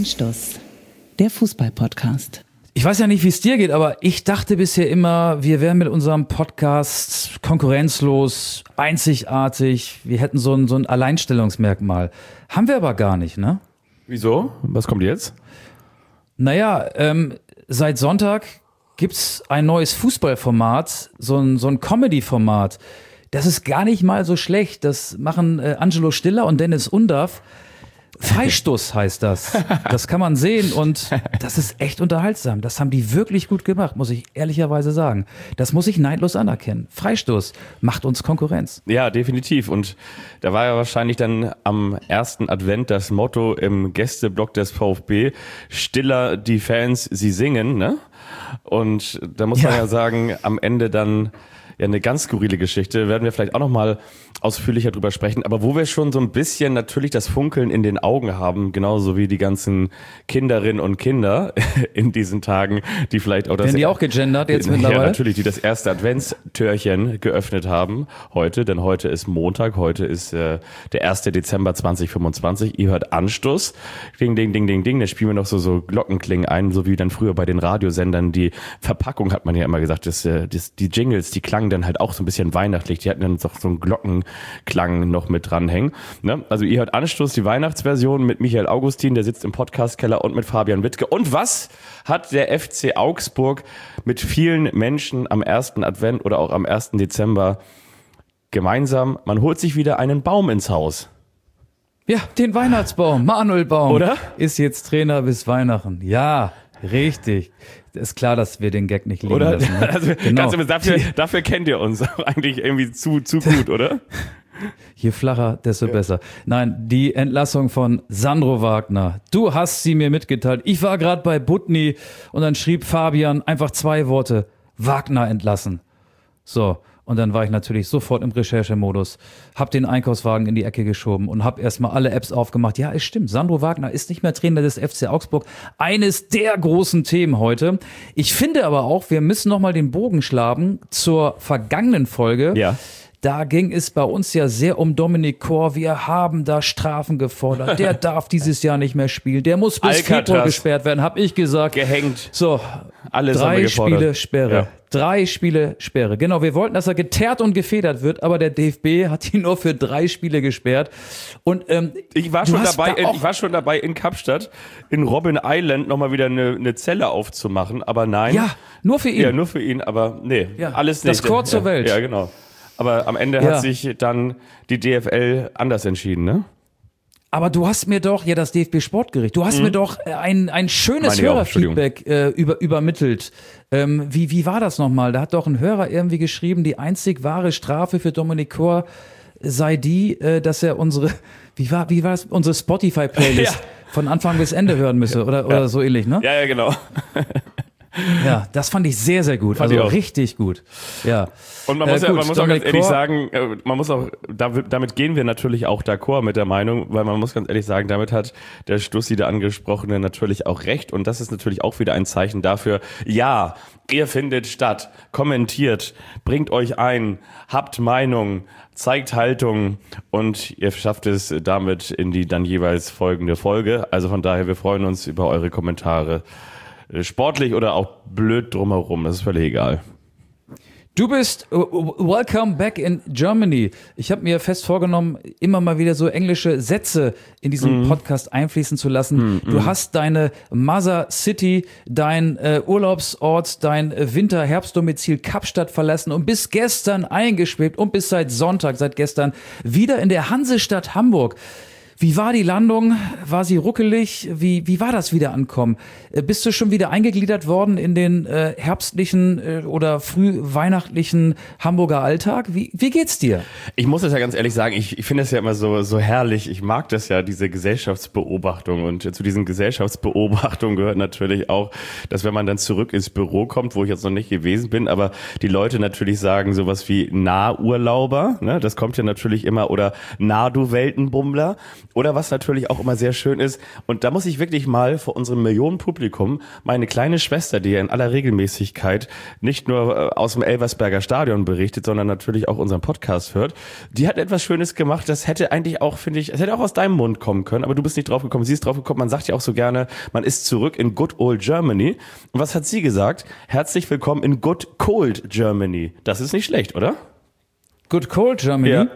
Anstoß, der Fußball-Podcast. Ich weiß ja nicht, wie es dir geht, aber ich dachte bisher immer, wir wären mit unserem Podcast konkurrenzlos, einzigartig. Wir hätten so ein Alleinstellungsmerkmal. Haben wir aber gar nicht, ne? Wieso? Was kommt jetzt? Naja, seit Sonntag gibt's ein neues Fußballformat, so ein Comedy-Format. Das ist gar nicht mal so schlecht. Das machen Angelo Stiller und Dennis Undaff. Freistoß heißt das. Das kann man sehen und das ist echt unterhaltsam. Das haben die wirklich gut gemacht, muss ich ehrlicherweise sagen. Das muss ich neidlos anerkennen. Freistoß macht uns Konkurrenz. Ja, definitiv. Und da war ja wahrscheinlich dann am ersten Advent das Motto im Gästeblock des VfB: Stiller, die Fans, sie singen, ne? Und da muss man ja sagen, am Ende dann ja eine ganz skurrile Geschichte, werden wir vielleicht auch nochmal ausführlicher drüber sprechen, aber wo wir schon so ein bisschen natürlich das Funkeln in den Augen haben, genauso wie die ganzen Kinderinnen und Kinder in diesen Tagen, die vielleicht auch das... Werden die auch gegendert jetzt mittlerweile? Ja, natürlich, die das erste Adventstürchen geöffnet haben heute, denn heute ist Montag, heute ist der 1. Dezember 2025, ihr hört Anstoß, ding, ding, ding, ding, ding, da spielen wir noch so Glockenklingen ein, so wie dann früher bei den Radiosendern, die Verpackung hat man ja immer gesagt, die Jingles, die klangen dann halt auch so ein bisschen weihnachtlich, die hatten dann so einen Glockenklang noch mit dranhängen. Ne? Also ihr hört Anstoß, die Weihnachtsversion mit Michael Augustin, der sitzt im Podcastkeller, und mit Fabian Wittke. Und was hat der FC Augsburg mit vielen Menschen am ersten Advent oder auch am 1. Dezember gemeinsam? Man holt sich wieder einen Baum ins Haus. Ja, den Weihnachtsbaum, Manuel Baum. Oder? Ist jetzt Trainer bis Weihnachten. Ja, richtig. Ist klar, dass wir den Gag nicht liegen Oder? lassen. Ne? Also, genau. Dafür kennt ihr uns auch eigentlich irgendwie zu gut, oder? Je flacher, desto besser. Nein, die Entlassung von Sandro Wagner. Du hast sie mir mitgeteilt. Ich war gerade bei Butni und dann schrieb Fabian einfach 2 Worte: Wagner entlassen. So. Und dann war ich natürlich sofort im Recherchemodus, hab den Einkaufswagen in die Ecke geschoben und hab erstmal alle Apps aufgemacht. Ja, es stimmt, Sandro Wagner ist nicht mehr Trainer des FC Augsburg. Eines der großen Themen heute. Ich finde aber auch, wir müssen nochmal den Bogen schlagen zur vergangenen Folge. Ja. Da ging es bei uns ja sehr um Dominik Kor. Wir haben da Strafen gefordert. Der darf dieses Jahr nicht mehr spielen. Der muss bis Februar gesperrt werden, habe ich gesagt. Gehängt. So, alles 3 Spiele Sperre. Ja. 3 Spiele Sperre. Genau, wir wollten, dass er geteert und gefedert wird, aber der DFB hat ihn nur für 3 Spiele gesperrt. Und ich war schon dabei in Kapstadt, in Robben Island nochmal wieder eine Zelle aufzumachen, aber nein. Ja, nur für ihn. Ja, nur für ihn, aber nee, ja, alles nicht. Das Chor zur Welt. Ja, genau. Aber am Ende hat sich dann die DFL anders entschieden, ne? Aber du hast mir doch, das DFB-Sportgericht, du hast mir doch ein schönes Hörerfeedback übermittelt. Wie war das nochmal? Da hat doch ein Hörer irgendwie geschrieben, die einzig wahre Strafe für Dominik Kor sei die, dass er unsere Spotify-Playlist von Anfang bis Ende hören müsse oder so ähnlich, ne? Ja, genau. Ja, das fand ich sehr, sehr gut. Also richtig gut. Ja. Und man muss auch ganz ehrlich sagen, damit gehen wir natürlich auch d'accord mit der Meinung, weil man muss ganz ehrlich sagen, damit hat der Stussi, der Angesprochene, natürlich auch recht. Und das ist natürlich auch wieder ein Zeichen dafür, ja, ihr findet statt, kommentiert, bringt euch ein, habt Meinung, zeigt Haltung und ihr schafft es damit in die dann jeweils folgende Folge. Also von daher, wir freuen uns über eure Kommentare. Sportlich oder auch blöd drumherum, das ist völlig egal. Du bist welcome back in Germany. Ich habe mir fest vorgenommen, immer mal wieder so englische Sätze in diesen Podcast einfließen zu lassen. Du hast deine Mother City, dein Urlaubsort, dein Winter-Herbstdomizil Kapstadt verlassen und bist gestern eingeschwebt und bist seit gestern wieder in der Hansestadt Hamburg. Wie war die Landung? War sie ruckelig? Wie war das Wiederankommen? Bist du schon wieder eingegliedert worden in den herbstlichen oder frühweihnachtlichen Hamburger Alltag? Wie geht's dir? Ich muss das ja ganz ehrlich sagen, ich finde es ja immer so herrlich. Ich mag das ja, diese Gesellschaftsbeobachtung. Und zu diesen Gesellschaftsbeobachtungen gehört natürlich auch, dass wenn man dann zurück ins Büro kommt, wo ich jetzt noch nicht gewesen bin, aber die Leute natürlich sagen sowas wie Nahurlauber, ne? Das kommt ja natürlich immer, oder du Weltenbummler. Oder was natürlich auch immer sehr schön ist, und da muss ich wirklich mal vor unserem Millionenpublikum meine kleine Schwester, die ja in aller Regelmäßigkeit nicht nur aus dem Elversberger Stadion berichtet, sondern natürlich auch unseren Podcast hört, die hat etwas Schönes gemacht, das hätte eigentlich auch, finde ich, es hätte auch aus deinem Mund kommen können, aber du bist nicht drauf gekommen, sie ist drauf gekommen, man sagt ja auch so gerne, man ist zurück in good old Germany. Und was hat sie gesagt? Herzlich willkommen in good cold Germany. Das ist nicht schlecht, oder? Good cold Germany? Ja.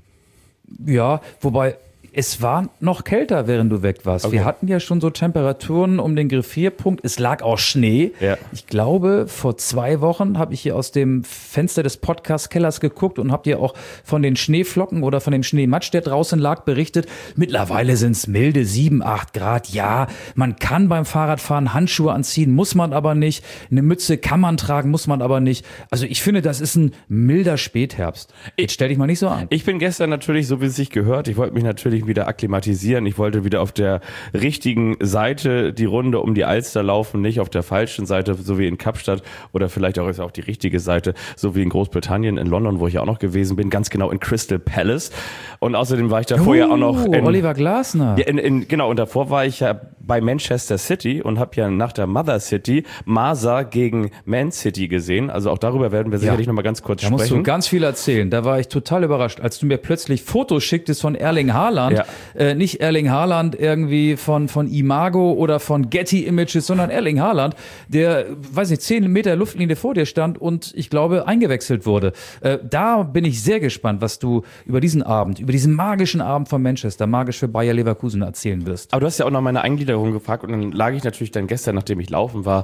Ja, wobei es war noch kälter, während du weg warst. Okay. Wir hatten ja schon so Temperaturen um den Griffierpunkt. Es lag auch Schnee. Ja. Ich glaube, vor 2 Wochen habe ich hier aus dem Fenster des Podcast-Kellers geguckt und habe dir auch von den Schneeflocken oder von dem Schneematsch, der draußen lag, berichtet. Mittlerweile sind es milde 7, 8 Grad. Ja, man kann beim Fahrradfahren Handschuhe anziehen, muss man aber nicht. Eine Mütze kann man tragen, muss man aber nicht. Also ich finde, das ist ein milder Spätherbst. Jetzt stell dich mal nicht so an. Ich bin gestern natürlich, so wie es sich gehört, ich wollte mich natürlich wieder akklimatisieren. Ich wollte wieder auf der richtigen Seite die Runde um die Alster laufen, nicht auf der falschen Seite, so wie in Kapstadt oder vielleicht auch ist auch die richtige Seite, so wie in Großbritannien, in London, wo ich auch noch gewesen bin, ganz genau in Crystal Palace. Und außerdem war ich davor ja auch noch in Oliver Glasner. Ja, genau, und davor war ich ja bei Manchester City und habe ja nach der Mother City Marsa gegen Man City gesehen. Also auch darüber werden wir sicherlich noch mal ganz kurz Da sprechen. musst du ganz viel erzählen. Da war ich total überrascht, als du mir plötzlich Fotos schicktest von Erling Haaland. Ja. Nicht Erling Haaland irgendwie von Imago oder von Getty Images, sondern Erling Haaland, der, weiß nicht, 10 Meter Luftlinie vor dir stand und ich glaube eingewechselt wurde. Da bin ich sehr gespannt, was du über diesen Abend, über diesen magischen Abend von Manchester, magisch für Bayer Leverkusen erzählen wirst. Aber du hast ja auch noch meine Eingliederung gefragt und dann lag ich natürlich dann gestern, nachdem ich laufen war,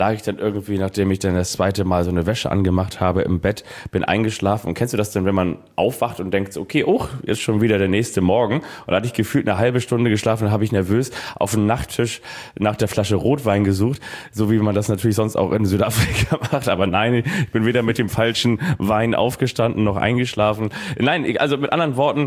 nachdem ich dann das zweite Mal so eine Wäsche angemacht habe im Bett, bin eingeschlafen. Und kennst du das denn, wenn man aufwacht und denkt, okay, jetzt schon wieder der nächste Morgen? Und da hatte ich gefühlt eine halbe Stunde geschlafen, dann habe ich nervös auf dem Nachttisch nach der Flasche Rotwein gesucht, so wie man das natürlich sonst auch in Südafrika macht. Aber nein, ich bin weder mit dem falschen Wein aufgestanden noch eingeschlafen. Nein, also mit anderen Worten,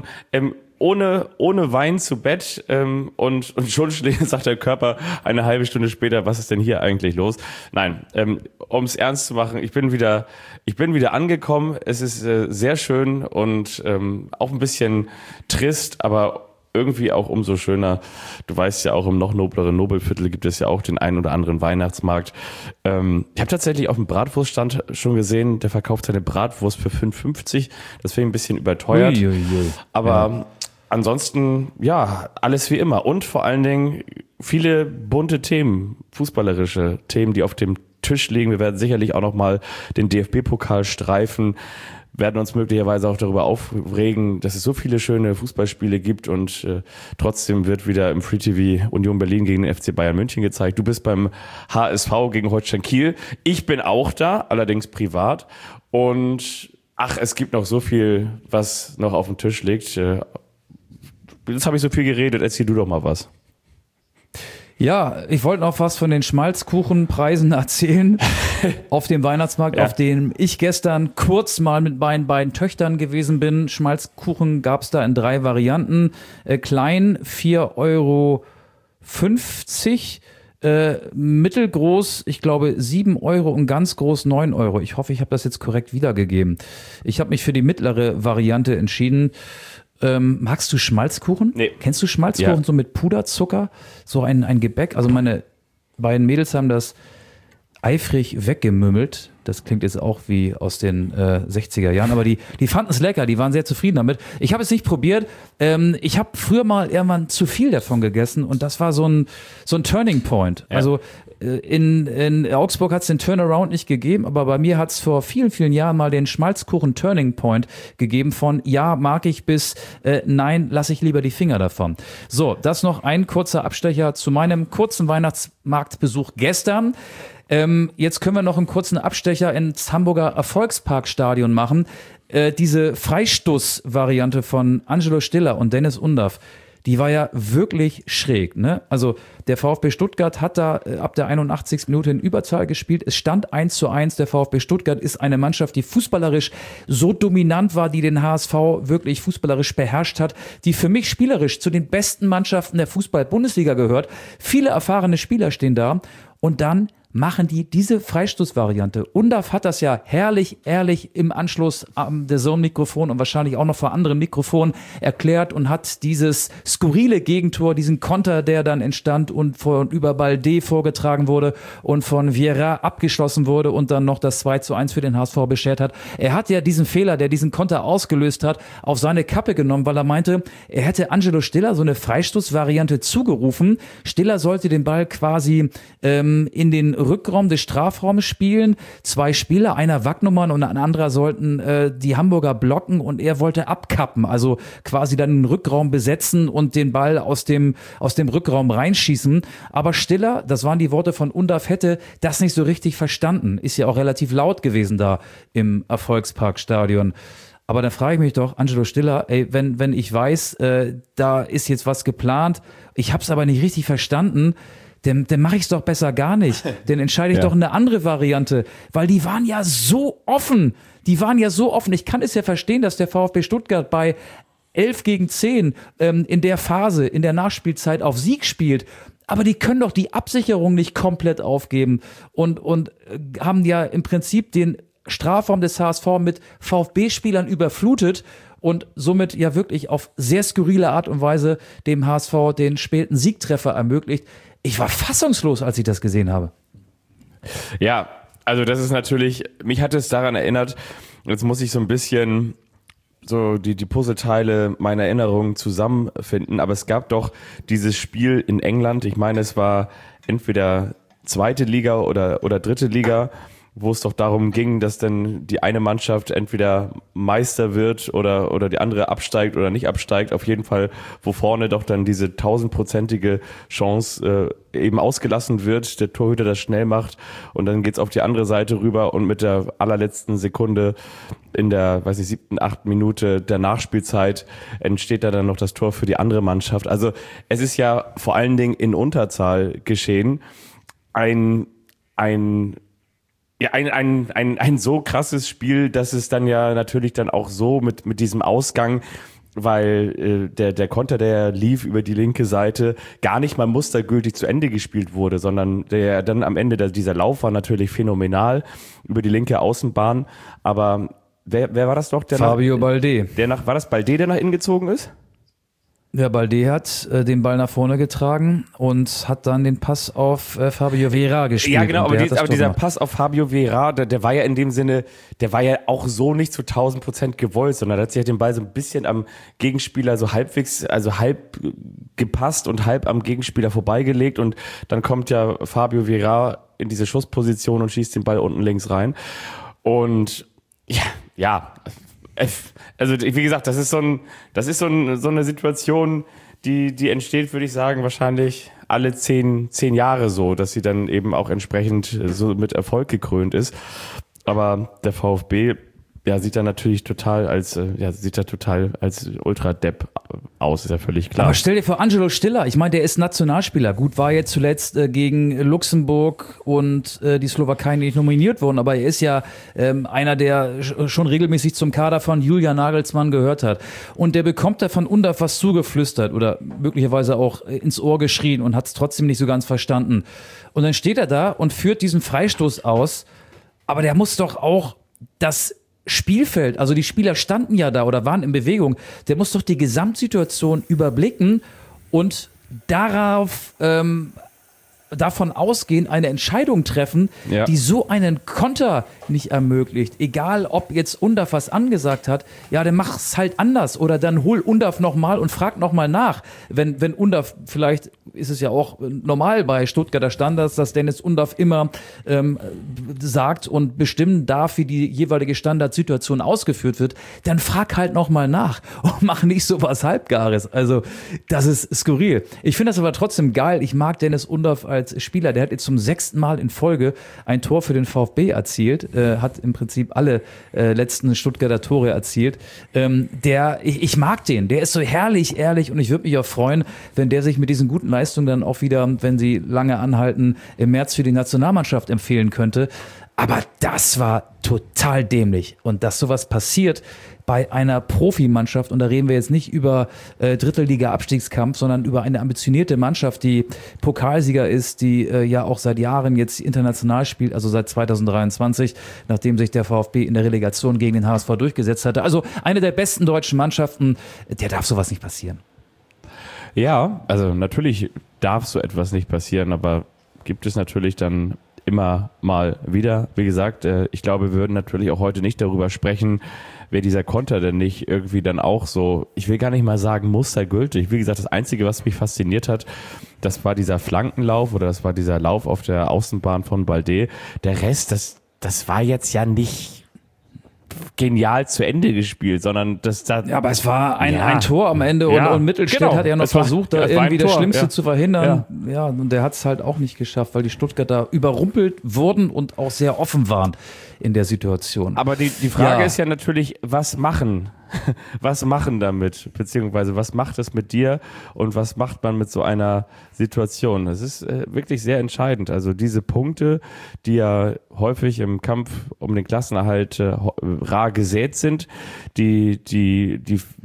ohne Wein zu Bett und schon sagt der Körper eine halbe Stunde später, was ist denn hier eigentlich los? Nein, um es ernst zu machen, ich bin wieder angekommen. Es ist sehr schön und auch ein bisschen trist, aber irgendwie auch umso schöner. Du weißt ja auch, im noch nobleren Nobelviertel gibt es ja auch den einen oder anderen Weihnachtsmarkt. Ich habe tatsächlich auf dem Bratwurststand schon gesehen, der verkauft seine Bratwurst für 5,50. Das finde ich ein bisschen überteuert. Aber ansonsten, ja, alles wie immer. Und vor allen Dingen viele bunte Themen, fußballerische Themen, die auf dem Tisch liegen. Wir werden sicherlich auch noch mal den DFB-Pokal streifen, werden uns möglicherweise auch darüber aufregen, dass es so viele schöne Fußballspiele gibt und trotzdem wird wieder im Free TV Union Berlin gegen den FC Bayern München gezeigt. Du bist beim HSV gegen Holstein Kiel. Ich bin auch da, allerdings privat. Und es gibt noch so viel, was noch auf dem Tisch liegt. Jetzt habe ich so viel geredet, erzähl du doch mal was. Ja, ich wollte noch was von den Schmalzkuchenpreisen erzählen auf dem Weihnachtsmarkt, auf dem ich gestern kurz mal mit meinen beiden Töchtern gewesen bin. Schmalzkuchen gab es da in 3 Varianten. Klein 4,50 €, mittelgroß, ich glaube 7 € und ganz groß 9 €. Ich hoffe, ich habe das jetzt korrekt wiedergegeben. Ich habe mich für die mittlere Variante entschieden. Magst du Schmalzkuchen? Nee. Kennst du Schmalzkuchen so mit Puderzucker? So ein Gebäck? Also meine beiden Mädels haben das eifrig weggemümmelt. Das klingt jetzt auch wie aus den 60er Jahren, aber die fanden es lecker, die waren sehr zufrieden damit. Ich habe es nicht probiert. Ich habe früher mal irgendwann zu viel davon gegessen und das war so ein Turning Point. Ja. Also in Augsburg hat es den Turnaround nicht gegeben, aber bei mir hat es vor vielen, vielen Jahren mal den Schmalzkuchen Turning Point gegeben von ja, mag ich bis nein, lasse ich lieber die Finger davon. So, das noch ein kurzer Abstecher zu meinem kurzen Weihnachtsmarktbesuch gestern. Jetzt können wir noch einen kurzen Abstecher ins Hamburger Erfolgsparkstadion machen. Diese Freistoß-Variante von Angelo Stiller und Dennis Undaff, die war ja wirklich schräg, ne? Also der VfB Stuttgart hat da ab der 81. Minute in Überzahl gespielt. Es stand 1:1. Der VfB Stuttgart ist eine Mannschaft, die fußballerisch so dominant war, die den HSV wirklich fußballerisch beherrscht hat, die für mich spielerisch zu den besten Mannschaften der Fußball-Bundesliga gehört. Viele erfahrene Spieler stehen da und dann machen die diese Freistoßvariante. Undav hat das ja herrlich, ehrlich im Anschluss am DAZN-Mikrofon und wahrscheinlich auch noch vor anderen Mikrofonen erklärt und hat dieses skurrile Gegentor, diesen Konter, der dann entstand und von über Balde vorgetragen wurde und von Vieira abgeschlossen wurde und dann noch das 2:1 für den HSV beschert hat. Er hat ja diesen Fehler, der diesen Konter ausgelöst hat, auf seine Kappe genommen, weil er meinte, er hätte Angelo Stiller so eine Freistoßvariante zugerufen. Stiller sollte den Ball quasi in den Rückraum des Strafraums spielen. 2 Spieler, einer Wagnumann und ein anderer sollten die Hamburger blocken und er wollte abkappen, also quasi dann den Rückraum besetzen und den Ball aus dem Rückraum reinschießen. Aber Stiller, das waren die Worte von Undav, hätte das nicht so richtig verstanden. Ist ja auch relativ laut gewesen da im Erfolgsparkstadion. Aber dann frage ich mich doch, Angelo Stiller, ey, wenn ich weiß, da ist jetzt was geplant, ich habe es aber nicht richtig verstanden, dann mache ich es doch besser gar nicht. Dann entscheide ich doch eine andere Variante, weil die waren ja so offen. Ich kann es ja verstehen, dass der VfB Stuttgart bei 11-10 in der Phase, in der Nachspielzeit auf Sieg spielt. Aber die können doch die Absicherung nicht komplett aufgeben und haben ja im Prinzip den Strafraum des HSV mit VfB-Spielern überflutet und somit ja wirklich auf sehr skurrile Art und Weise dem HSV den späten Siegtreffer ermöglicht. Ich war fassungslos, als ich das gesehen habe. Ja, also das ist natürlich, mich hat es daran erinnert, jetzt muss ich so ein bisschen so die Puzzleteile meiner Erinnerungen zusammenfinden, aber es gab doch dieses Spiel in England, ich meine, es war entweder 2. Liga oder 3. Liga, wo es doch darum ging, dass dann die eine Mannschaft entweder Meister wird oder die andere absteigt oder nicht absteigt. Auf jeden Fall, wo vorne doch dann diese 1000-prozentige Chance eben ausgelassen wird, der Torhüter das schnell macht und dann geht's auf die andere Seite rüber und mit der allerletzten Sekunde in der, 7., 8. Minute der Nachspielzeit entsteht da dann noch das Tor für die andere Mannschaft. Also es ist ja vor allen Dingen in Unterzahl geschehen. Ein so krasses Spiel, dass es dann ja natürlich dann auch so mit diesem Ausgang, weil der Konter, der lief über die linke Seite, gar nicht mal mustergültig zu Ende gespielt wurde, sondern der dann am Ende, dieser Lauf war natürlich phänomenal über die linke Außenbahn, aber wer war das doch? Fabio Balde. War das Balde, der nach innen gezogen ist? Ja, Balde hat den Ball nach vorne getragen und hat dann den Pass auf Fabio Vieira gespielt. Ja, genau, aber dieser Pass auf Fabio Vieira, der war ja in dem Sinne, der war ja auch so nicht zu 1000% gewollt, sondern da hat sich den Ball so ein bisschen am Gegenspieler so halbwegs, also halb gepasst und halb am Gegenspieler vorbeigelegt und dann kommt ja Fabio Vieira in diese Schussposition und schießt den Ball unten links rein. Und ja, also wie gesagt, das ist so eine Situation, die entsteht, würde ich sagen, wahrscheinlich alle 10 Jahre so, dass sie dann eben auch entsprechend so mit Erfolg gekrönt ist. Aber der VfB sieht da natürlich total als Ultra-Depp aus, ist ja völlig klar. Aber stell dir vor, Angelo Stiller, ich meine, der ist Nationalspieler. Gut, war jetzt zuletzt gegen Luxemburg und die Slowakei nicht nominiert worden, aber er ist ja einer, der schon regelmäßig zum Kader von Julian Nagelsmann gehört hat. Und der bekommt da von Undav was zugeflüstert oder möglicherweise auch ins Ohr geschrien und hat es trotzdem nicht so ganz verstanden. Und dann steht er da und führt diesen Freistoß aus, aber der muss doch auch das Spielfeld, also die Spieler standen ja da oder waren in Bewegung, der muss doch die Gesamtsituation überblicken und davon ausgehen, eine Entscheidung treffen, die so einen Konter nicht ermöglicht. Egal, ob jetzt Undav was angesagt hat, ja, dann mach's halt anders oder dann hol Undav nochmal und frag nochmal nach. Wenn Undav, vielleicht ist es ja auch normal bei Stuttgarter Standards, dass Dennis Undav immer sagt und bestimmen darf, wie die jeweilige Standardsituation ausgeführt wird, dann frag halt nochmal nach und mach nicht so was Halbgares. Also, das ist skurril. Ich finde das aber trotzdem geil. Ich mag Dennis Undav als Spieler. Der hat jetzt zum 6. Mal in Folge ein Tor für den VfB erzielt, hat im Prinzip alle letzten Stuttgarter Tore erzielt. Ich mag den. Der ist so herrlich, ehrlich und ich würde mich auch freuen, wenn der sich mit diesen guten Leistungen dann auch wieder, wenn sie lange anhalten, im März für die Nationalmannschaft empfehlen könnte. Aber das war total dämlich. Und dass sowas passiert bei einer Profimannschaft, und da reden wir jetzt nicht über Drittliga-Abstiegskampf, sondern über eine ambitionierte Mannschaft, die Pokalsieger ist, die ja auch seit Jahren jetzt international spielt, also seit 2023, nachdem sich der VfB in der Relegation gegen den HSV durchgesetzt hatte. Also eine der besten deutschen Mannschaften, der darf sowas nicht passieren. Ja, also natürlich darf so etwas nicht passieren, aber gibt es natürlich dann immer mal wieder. Wie gesagt, ich glaube, wir würden natürlich auch heute nicht darüber sprechen, wäre dieser Konter denn nicht irgendwie dann auch so, ich will gar nicht mal sagen mustergültig. Wie gesagt, das Einzige, was mich fasziniert hat, das war dieser Flankenlauf oder das war dieser Lauf auf der Außenbahn von Balde. Der Rest, das war jetzt ja nicht genial zu Ende gespielt, sondern Ja, aber es war ein Tor am Ende und Mittelstädt hat ja noch versucht, da irgendwie das Schlimmste zu verhindern. Ja, und der hat es halt auch nicht geschafft, weil die Stuttgarter überrumpelt wurden und auch sehr offen waren in der Situation. Aber die Frage ist ja natürlich, was machen? Was machen damit? Beziehungsweise was macht es mit dir und was macht man mit so einer Situation? Das ist wirklich sehr entscheidend. Also diese Punkte, die ja häufig im Kampf um den Klassenerhalt rar gesät sind, die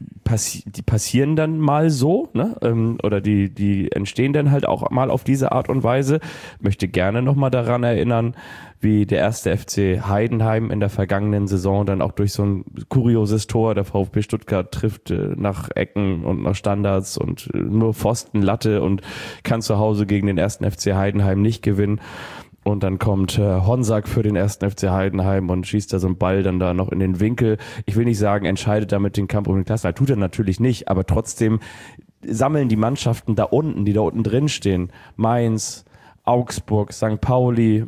passieren dann mal so, ne? Oder die entstehen dann halt auch mal auf diese Art und Weise. Ich möchte gerne nochmal daran erinnern, wie der erste FC Heidenheim in der vergangenen Saison dann auch durch so ein kurioses Tor der VfB Stuttgart trifft nach Ecken und nach Standards und nur Pfosten, Latte und kann zu Hause gegen den ersten FC Heidenheim nicht gewinnen. Und dann kommt Honsack für den ersten FC Heidenheim und schießt da so einen Ball dann da noch in den Winkel. Ich will nicht sagen, entscheidet damit den Kampf um den Klassenerhalt. Tut er natürlich nicht, aber trotzdem sammeln die Mannschaften da unten, die da unten drin stehen, Mainz, Augsburg, St. Pauli,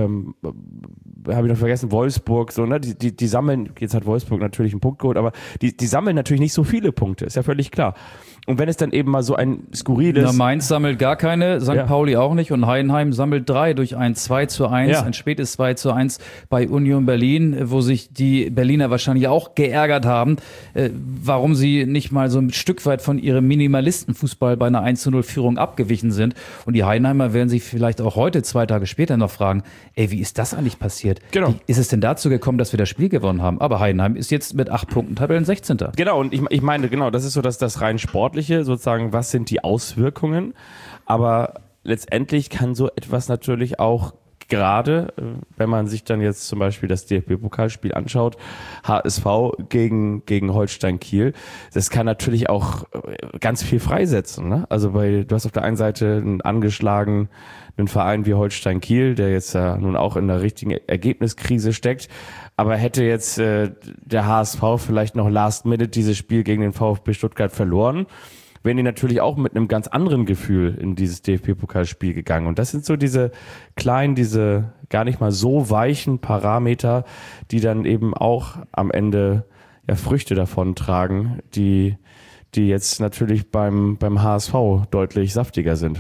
habe ich noch vergessen, Wolfsburg, so, ne, die sammeln, jetzt hat Wolfsburg natürlich einen Punkt geholt, aber die sammeln natürlich nicht so viele Punkte, ist ja völlig klar. Und wenn es dann eben mal so ein skurriles... Mainz sammelt gar keine, St. Pauli auch nicht und Heidenheim sammelt 3 durch ein 2:1, ein spätes 2:1 bei Union Berlin, wo sich die Berliner wahrscheinlich auch geärgert haben, warum sie nicht mal so ein Stück weit von ihrem Minimalistenfußball bei einer 1:0-Führung abgewichen sind. Und die Heidenheimer werden sich vielleicht auch heute, 2 Tage später, noch fragen, wie ist das eigentlich passiert? Genau. Wie ist es denn dazu gekommen, dass wir das Spiel gewonnen haben? Aber Heidenheim ist jetzt mit 8 Punkten Tabellen 16. Genau, und ich meine, genau, das ist so das rein Sportliche, sozusagen, was sind die Auswirkungen? Aber letztendlich kann so etwas natürlich auch gerade, wenn man sich dann jetzt zum Beispiel das DFB-Pokalspiel anschaut, HSV gegen Holstein Kiel, das kann natürlich auch ganz viel freisetzen, ne? Also du hast auf der einen Seite einen angeschlagenen Verein wie Holstein Kiel, der jetzt ja nun auch in der richtigen Ergebniskrise steckt, aber hätte jetzt der HSV vielleicht noch last minute dieses Spiel gegen den VfB Stuttgart verloren, wären die natürlich auch mit einem ganz anderen Gefühl in dieses DFB-Pokalspiel gegangen. Und das sind so diese kleinen, diese gar nicht mal so weichen Parameter, die dann eben auch am Ende ja Früchte davon tragen, die jetzt natürlich beim HSV deutlich saftiger sind.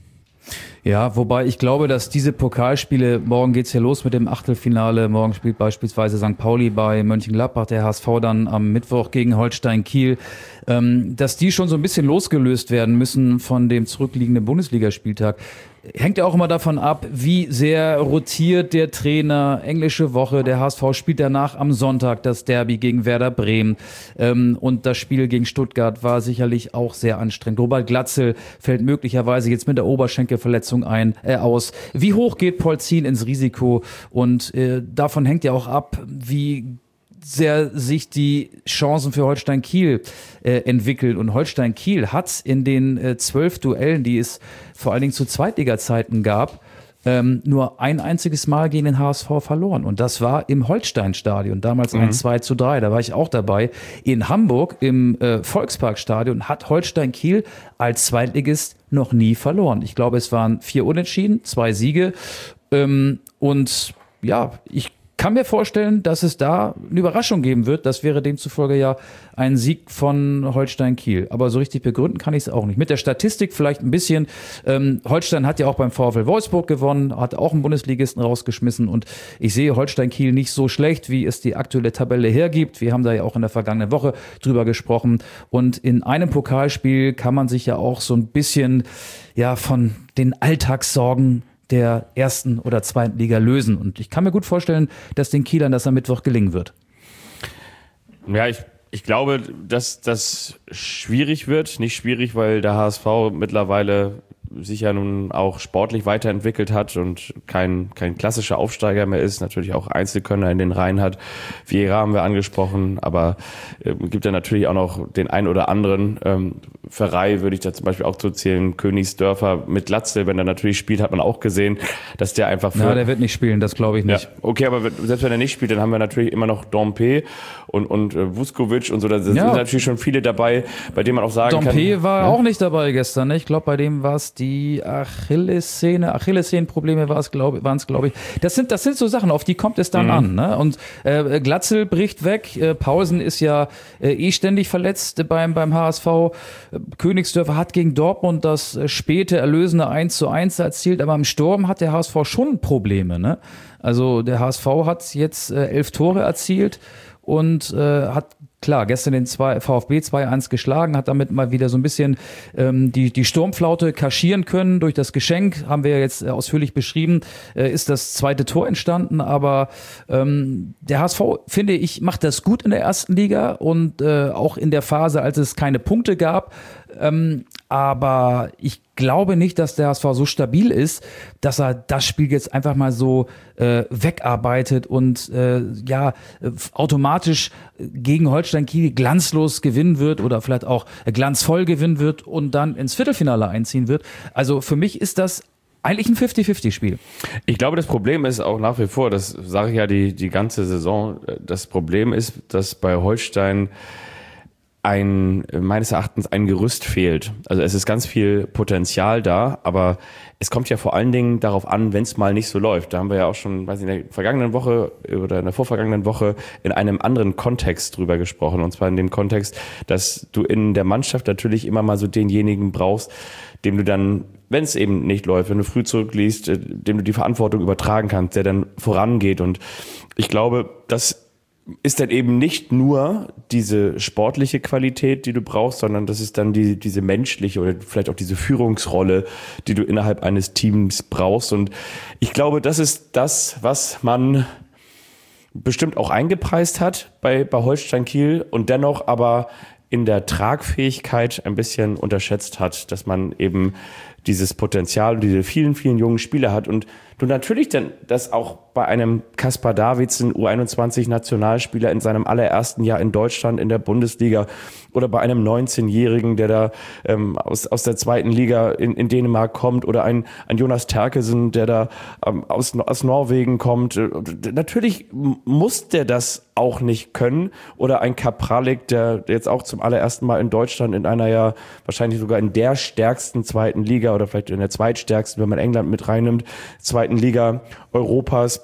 Ja, wobei ich glaube, dass diese Pokalspiele, morgen geht's ja los mit dem Achtelfinale, morgen spielt beispielsweise St. Pauli bei Mönchengladbach, der HSV dann am Mittwoch gegen Holstein Kiel, dass die schon so ein bisschen losgelöst werden müssen von dem zurückliegenden Bundesligaspieltag. Hängt ja auch immer davon ab, wie sehr rotiert der Trainer. Englische Woche, der HSV spielt danach am Sonntag das Derby gegen Werder Bremen. Und das Spiel gegen Stuttgart war sicherlich auch sehr anstrengend. Robert Glatzel fällt möglicherweise jetzt mit der Oberschenkelverletzung aus. Wie hoch geht Polzin ins Risiko? Und davon hängt ja auch ab, wie sehr sich die Chancen für Holstein Kiel entwickeln. Und Holstein Kiel hat in den 12 Duellen, die es vor allen Dingen zu Zweitliga-Zeiten gab, nur ein einziges Mal gegen den HSV verloren. Und das war im Holstein-Stadion, damals ein 2:3, da war ich auch dabei. In Hamburg im Volksparkstadion hat Holstein Kiel als Zweitligist noch nie verloren. Ich glaube, es waren 4 Unentschieden, 2 Siege. Und ja, ich kann mir vorstellen, dass es da eine Überraschung geben wird. Das wäre demzufolge ja ein Sieg von Holstein Kiel. Aber so richtig begründen kann ich es auch nicht. Mit der Statistik vielleicht ein bisschen. Holstein hat ja auch beim VfL Wolfsburg gewonnen, hat auch einen Bundesligisten rausgeschmissen. Und ich sehe Holstein Kiel nicht so schlecht, wie es die aktuelle Tabelle hergibt. Wir haben da ja auch in der vergangenen Woche drüber gesprochen. Und in einem Pokalspiel kann man sich ja auch so ein bisschen von den Alltagssorgen der 1. oder 2. Liga lösen. Und ich kann mir gut vorstellen, dass den Kielern das am Mittwoch gelingen wird. Ja, ich glaube, dass das schwierig wird. Nicht schwierig, weil der HSV mittlerweile sich ja nun auch sportlich weiterentwickelt hat und kein klassischer Aufsteiger mehr ist, natürlich auch Einzelkönner in den Reihen hat. Vieira haben wir angesprochen, aber gibt ja natürlich auch noch den einen oder anderen. Ferrei würde ich da zum Beispiel auch zu zählen. Königsdörfer mit Glatzel, wenn er natürlich spielt, hat man auch gesehen, dass der einfach Ja, der wird nicht spielen, das glaube ich nicht. Ja, okay, aber selbst wenn er nicht spielt, dann haben wir natürlich immer noch Dompe und Vuskovic und so. Da sind natürlich schon viele dabei, bei denen man auch sagen kann. Dompe war auch nicht dabei gestern. Ne? Ich glaube, bei dem war es die Achillessehnenprobleme waren es, glaube ich. Das sind so Sachen, auf die kommt es dann an. Ne? Und Glatzel bricht weg. Paulsen ist ja ständig verletzt beim HSV. Königsdörfer hat gegen Dortmund das späte erlösende 1:1 erzielt, aber im Sturm hat der HSV schon Probleme. Ne? Also der HSV hat jetzt 11 Tore erzielt und hat klar gestern den VfB 2:1 geschlagen, hat damit mal wieder so ein bisschen die Sturmflaute kaschieren können. Durch das Geschenk, haben wir ja jetzt ausführlich beschrieben, ist das zweite Tor entstanden. Aber der HSV, finde ich, macht das gut in der ersten Liga und auch in der Phase, als es keine Punkte gab. Aber ich glaube nicht, dass der HSV so stabil ist, dass er das Spiel jetzt einfach mal so wegarbeitet und automatisch gegen Holstein Kiel glanzlos gewinnen wird oder vielleicht auch glanzvoll gewinnen wird und dann ins Viertelfinale einziehen wird. Also für mich ist das eigentlich ein 50-50-Spiel. Ich glaube, das Problem ist auch nach wie vor, das sage ich ja die ganze Saison, das Problem ist, dass bei Holstein meines Erachtens ein Gerüst fehlt. Also es ist ganz viel Potenzial da, aber es kommt ja vor allen Dingen darauf an, wenn es mal nicht so läuft. Da haben wir ja auch schon, in der vergangenen Woche oder in der vorvergangenen Woche in einem anderen Kontext drüber gesprochen. Und zwar in dem Kontext, dass du in der Mannschaft natürlich immer mal so denjenigen brauchst, dem du dann, wenn es eben nicht läuft, wenn du früh zurückliegst, dem du die Verantwortung übertragen kannst, der dann vorangeht. Und ich glaube, das ist dann eben nicht nur diese sportliche Qualität, die du brauchst, sondern das ist dann diese menschliche oder vielleicht auch diese Führungsrolle, die du innerhalb eines Teams brauchst. Und ich glaube, das ist das, was man bestimmt auch eingepreist hat bei Holstein Kiel und dennoch aber in der Tragfähigkeit ein bisschen unterschätzt hat, dass man eben dieses Potenzial und diese vielen, vielen jungen Spieler hat und du natürlich dann das auch bei einem Kaspar Davidsen, U21-Nationalspieler in seinem allerersten Jahr in Deutschland in der Bundesliga oder bei einem 19-Jährigen, der da aus der zweiten Liga in Dänemark kommt oder ein Jonas Terkesen, der da aus Norwegen kommt. Natürlich muss der das auch nicht können oder ein Kapralik, der jetzt auch zum allerersten Mal in Deutschland in einer ja wahrscheinlich sogar in der stärksten zweiten Liga oder vielleicht in der zweitstärksten, wenn man England mit reinnimmt, zweiten Liga Europas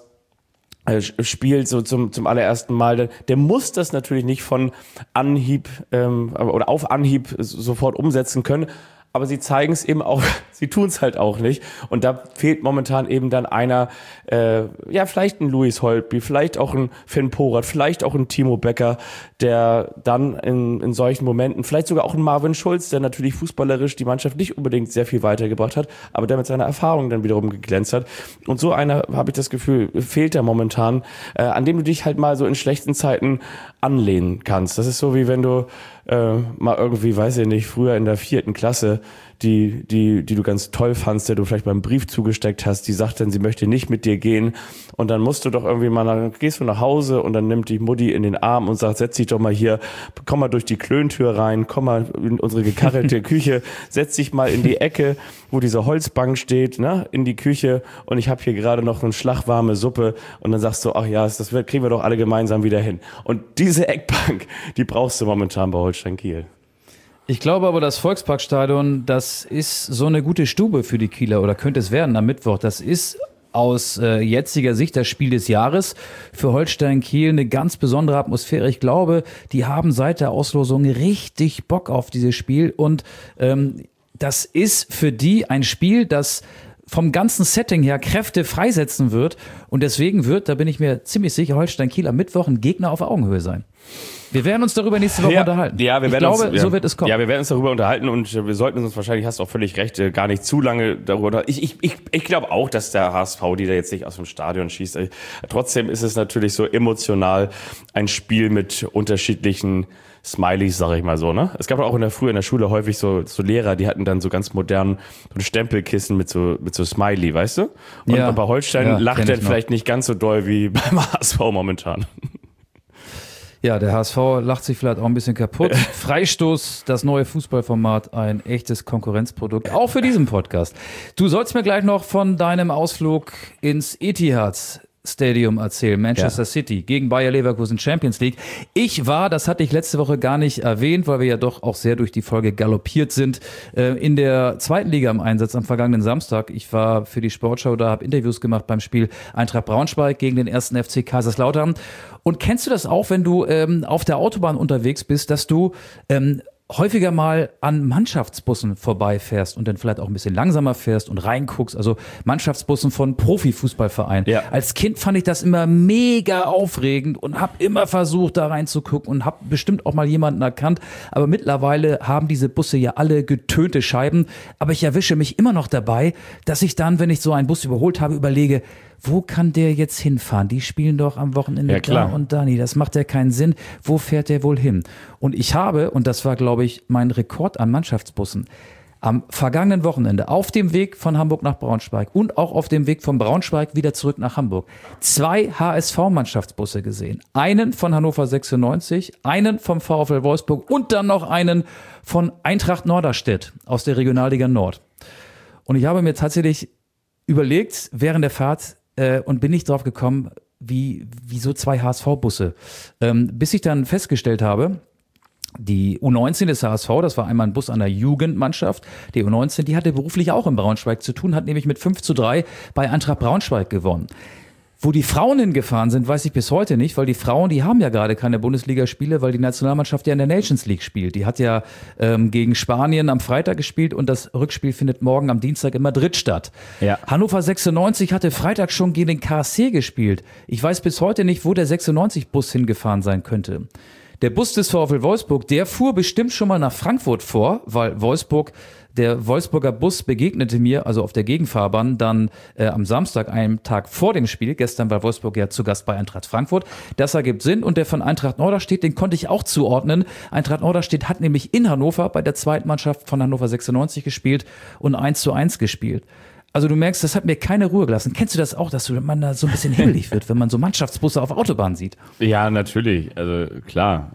spielt so zum allerersten Mal, der muss das natürlich nicht von Anhieb oder auf Anhieb sofort umsetzen können, aber sie zeigen es eben auch, sie tun es halt auch nicht und da fehlt momentan eben dann einer, vielleicht ein Luis Holtby, vielleicht auch ein Finn Porat, vielleicht auch ein Timo Becker, der dann in solchen Momenten, vielleicht sogar auch ein Marvin Schulz, der natürlich fußballerisch die Mannschaft nicht unbedingt sehr viel weitergebracht hat, aber der mit seiner Erfahrung dann wiederum geglänzt hat und so einer, habe ich das Gefühl, fehlt da momentan, an dem du dich halt mal so in schlechten Zeiten anlehnen kannst. Das ist so wie wenn du mal irgendwie, weiß ich nicht, früher in der 4. Klasse, die du ganz toll fandst, der du vielleicht beim Brief zugesteckt hast, die sagt dann, sie möchte nicht mit dir gehen und dann musst du doch irgendwie mal, dann gehst du nach Hause und dann nimmt dich Mutti in den Arm und sagt, setz dich doch mal hier, komm mal durch die Klöntür rein, komm mal in unsere gekachtelte Küche, setz dich mal in die Ecke, wo diese Holzbank steht, ne, in die Küche und ich habe hier gerade noch eine schlagwarme Suppe und dann sagst du, ach ja, kriegen wir doch alle gemeinsam wieder hin. Und diese Eckbank, die brauchst du momentan bei Holstein Kiel. Ich glaube aber, das Volksparkstadion, das ist so eine gute Stube für die Kieler oder könnte es werden am Mittwoch. Das ist aus jetziger Sicht das Spiel des Jahres. Für Holstein Kiel eine ganz besondere Atmosphäre. Ich glaube, die haben seit der Auslosung richtig Bock auf dieses Spiel und das ist für die ein Spiel, das vom ganzen Setting her Kräfte freisetzen wird. Und deswegen wird, da bin ich mir ziemlich sicher, Holstein Kiel am Mittwoch ein Gegner auf Augenhöhe sein. Wir werden uns darüber nächste Woche unterhalten. Ja, so wird es kommen. Ja, wir werden uns darüber unterhalten und wir sollten uns wahrscheinlich, hast du auch völlig recht, gar nicht zu lange darüber unterhalten. Ich glaube auch, dass der HSV, die da jetzt nicht aus dem Stadion schießt. Trotzdem ist es natürlich so emotional ein Spiel mit unterschiedlichen Smileys, sag ich mal so, ne? Es gab auch früher in der Schule häufig so Lehrer, die hatten dann so ganz modern so ein Stempelkissen mit so Smiley, weißt du? Und bei Holstein lacht er vielleicht nicht ganz so doll wie beim HSV momentan. Ja, der HSV lacht sich vielleicht auch ein bisschen kaputt. Freistoß, das neue Fußballformat, ein echtes Konkurrenzprodukt, auch für diesen Podcast. Du sollst mir gleich noch von deinem Ausflug ins Etihad Stadium erzählen, Manchester City gegen Bayer Leverkusen Champions League. Ich war, das hatte ich letzte Woche gar nicht erwähnt, weil wir ja doch auch sehr durch die Folge galoppiert sind, in der zweiten Liga im Einsatz am vergangenen Samstag. Ich war für die Sportschau da, habe Interviews gemacht beim Spiel Eintracht Braunschweig gegen den 1. FC Kaiserslautern. Und kennst du das auch, wenn du auf der Autobahn unterwegs bist, dass du häufiger mal an Mannschaftsbussen vorbeifährst und dann vielleicht auch ein bisschen langsamer fährst und reinguckst, also Mannschaftsbussen von Profifußballvereinen. Ja. Als Kind fand ich das immer mega aufregend und habe immer versucht, da reinzugucken und habe bestimmt auch mal jemanden erkannt, aber mittlerweile haben diese Busse ja alle getönte Scheiben, aber ich erwische mich immer noch dabei, dass ich dann, wenn ich so einen Bus überholt habe, überlege, wo kann der jetzt hinfahren? Die spielen doch am Wochenende da und da. Nee, das macht ja keinen Sinn. Wo fährt der wohl hin? Und ich habe, und das war, glaube ich, mein Rekord an Mannschaftsbussen, am vergangenen Wochenende auf dem Weg von Hamburg nach Braunschweig und auch auf dem Weg von Braunschweig wieder zurück nach Hamburg 2 HSV-Mannschaftsbusse gesehen. Einen von Hannover 96, einen vom VfL Wolfsburg und dann noch einen von Eintracht Norderstedt aus der Regionalliga Nord. Und ich habe mir tatsächlich überlegt, während der Fahrt, und bin nicht drauf gekommen, wie so 2 HSV-Busse. Bis ich dann festgestellt habe, die U19 des HSV, das war einmal ein Bus an der Jugendmannschaft, die U19, die hatte beruflich auch in Braunschweig zu tun, hat nämlich mit 5:3 bei Eintracht Braunschweig gewonnen. Wo die Frauen hingefahren sind, weiß ich bis heute nicht, weil die Frauen, die haben ja gerade keine Bundesligaspiele, weil die Nationalmannschaft ja in der Nations League spielt. Die hat ja gegen Spanien am Freitag gespielt und das Rückspiel findet morgen am Dienstag in Madrid statt. Ja. Hannover 96 hatte Freitag schon gegen den KSC gespielt. Ich weiß bis heute nicht, wo der 96-Bus hingefahren sein könnte. Der Bus des VfL Wolfsburg, der fuhr bestimmt schon mal nach Frankfurt vor, weil der Wolfsburger Bus begegnete mir, also auf der Gegenfahrbahn, dann am Samstag, einen Tag vor dem Spiel. Gestern war Wolfsburg ja zu Gast bei Eintracht Frankfurt. Das ergibt Sinn. Und der von Eintracht Norderstedt, den konnte ich auch zuordnen. Eintracht Norderstedt hat nämlich in Hannover bei der zweiten Mannschaft von Hannover 96 gespielt und 1:1 gespielt. Also du merkst, das hat mir keine Ruhe gelassen. Kennst du das auch, dass man da so ein bisschen himmelig wird, wenn man so Mannschaftsbusse auf Autobahn sieht? Ja, natürlich. Also klar.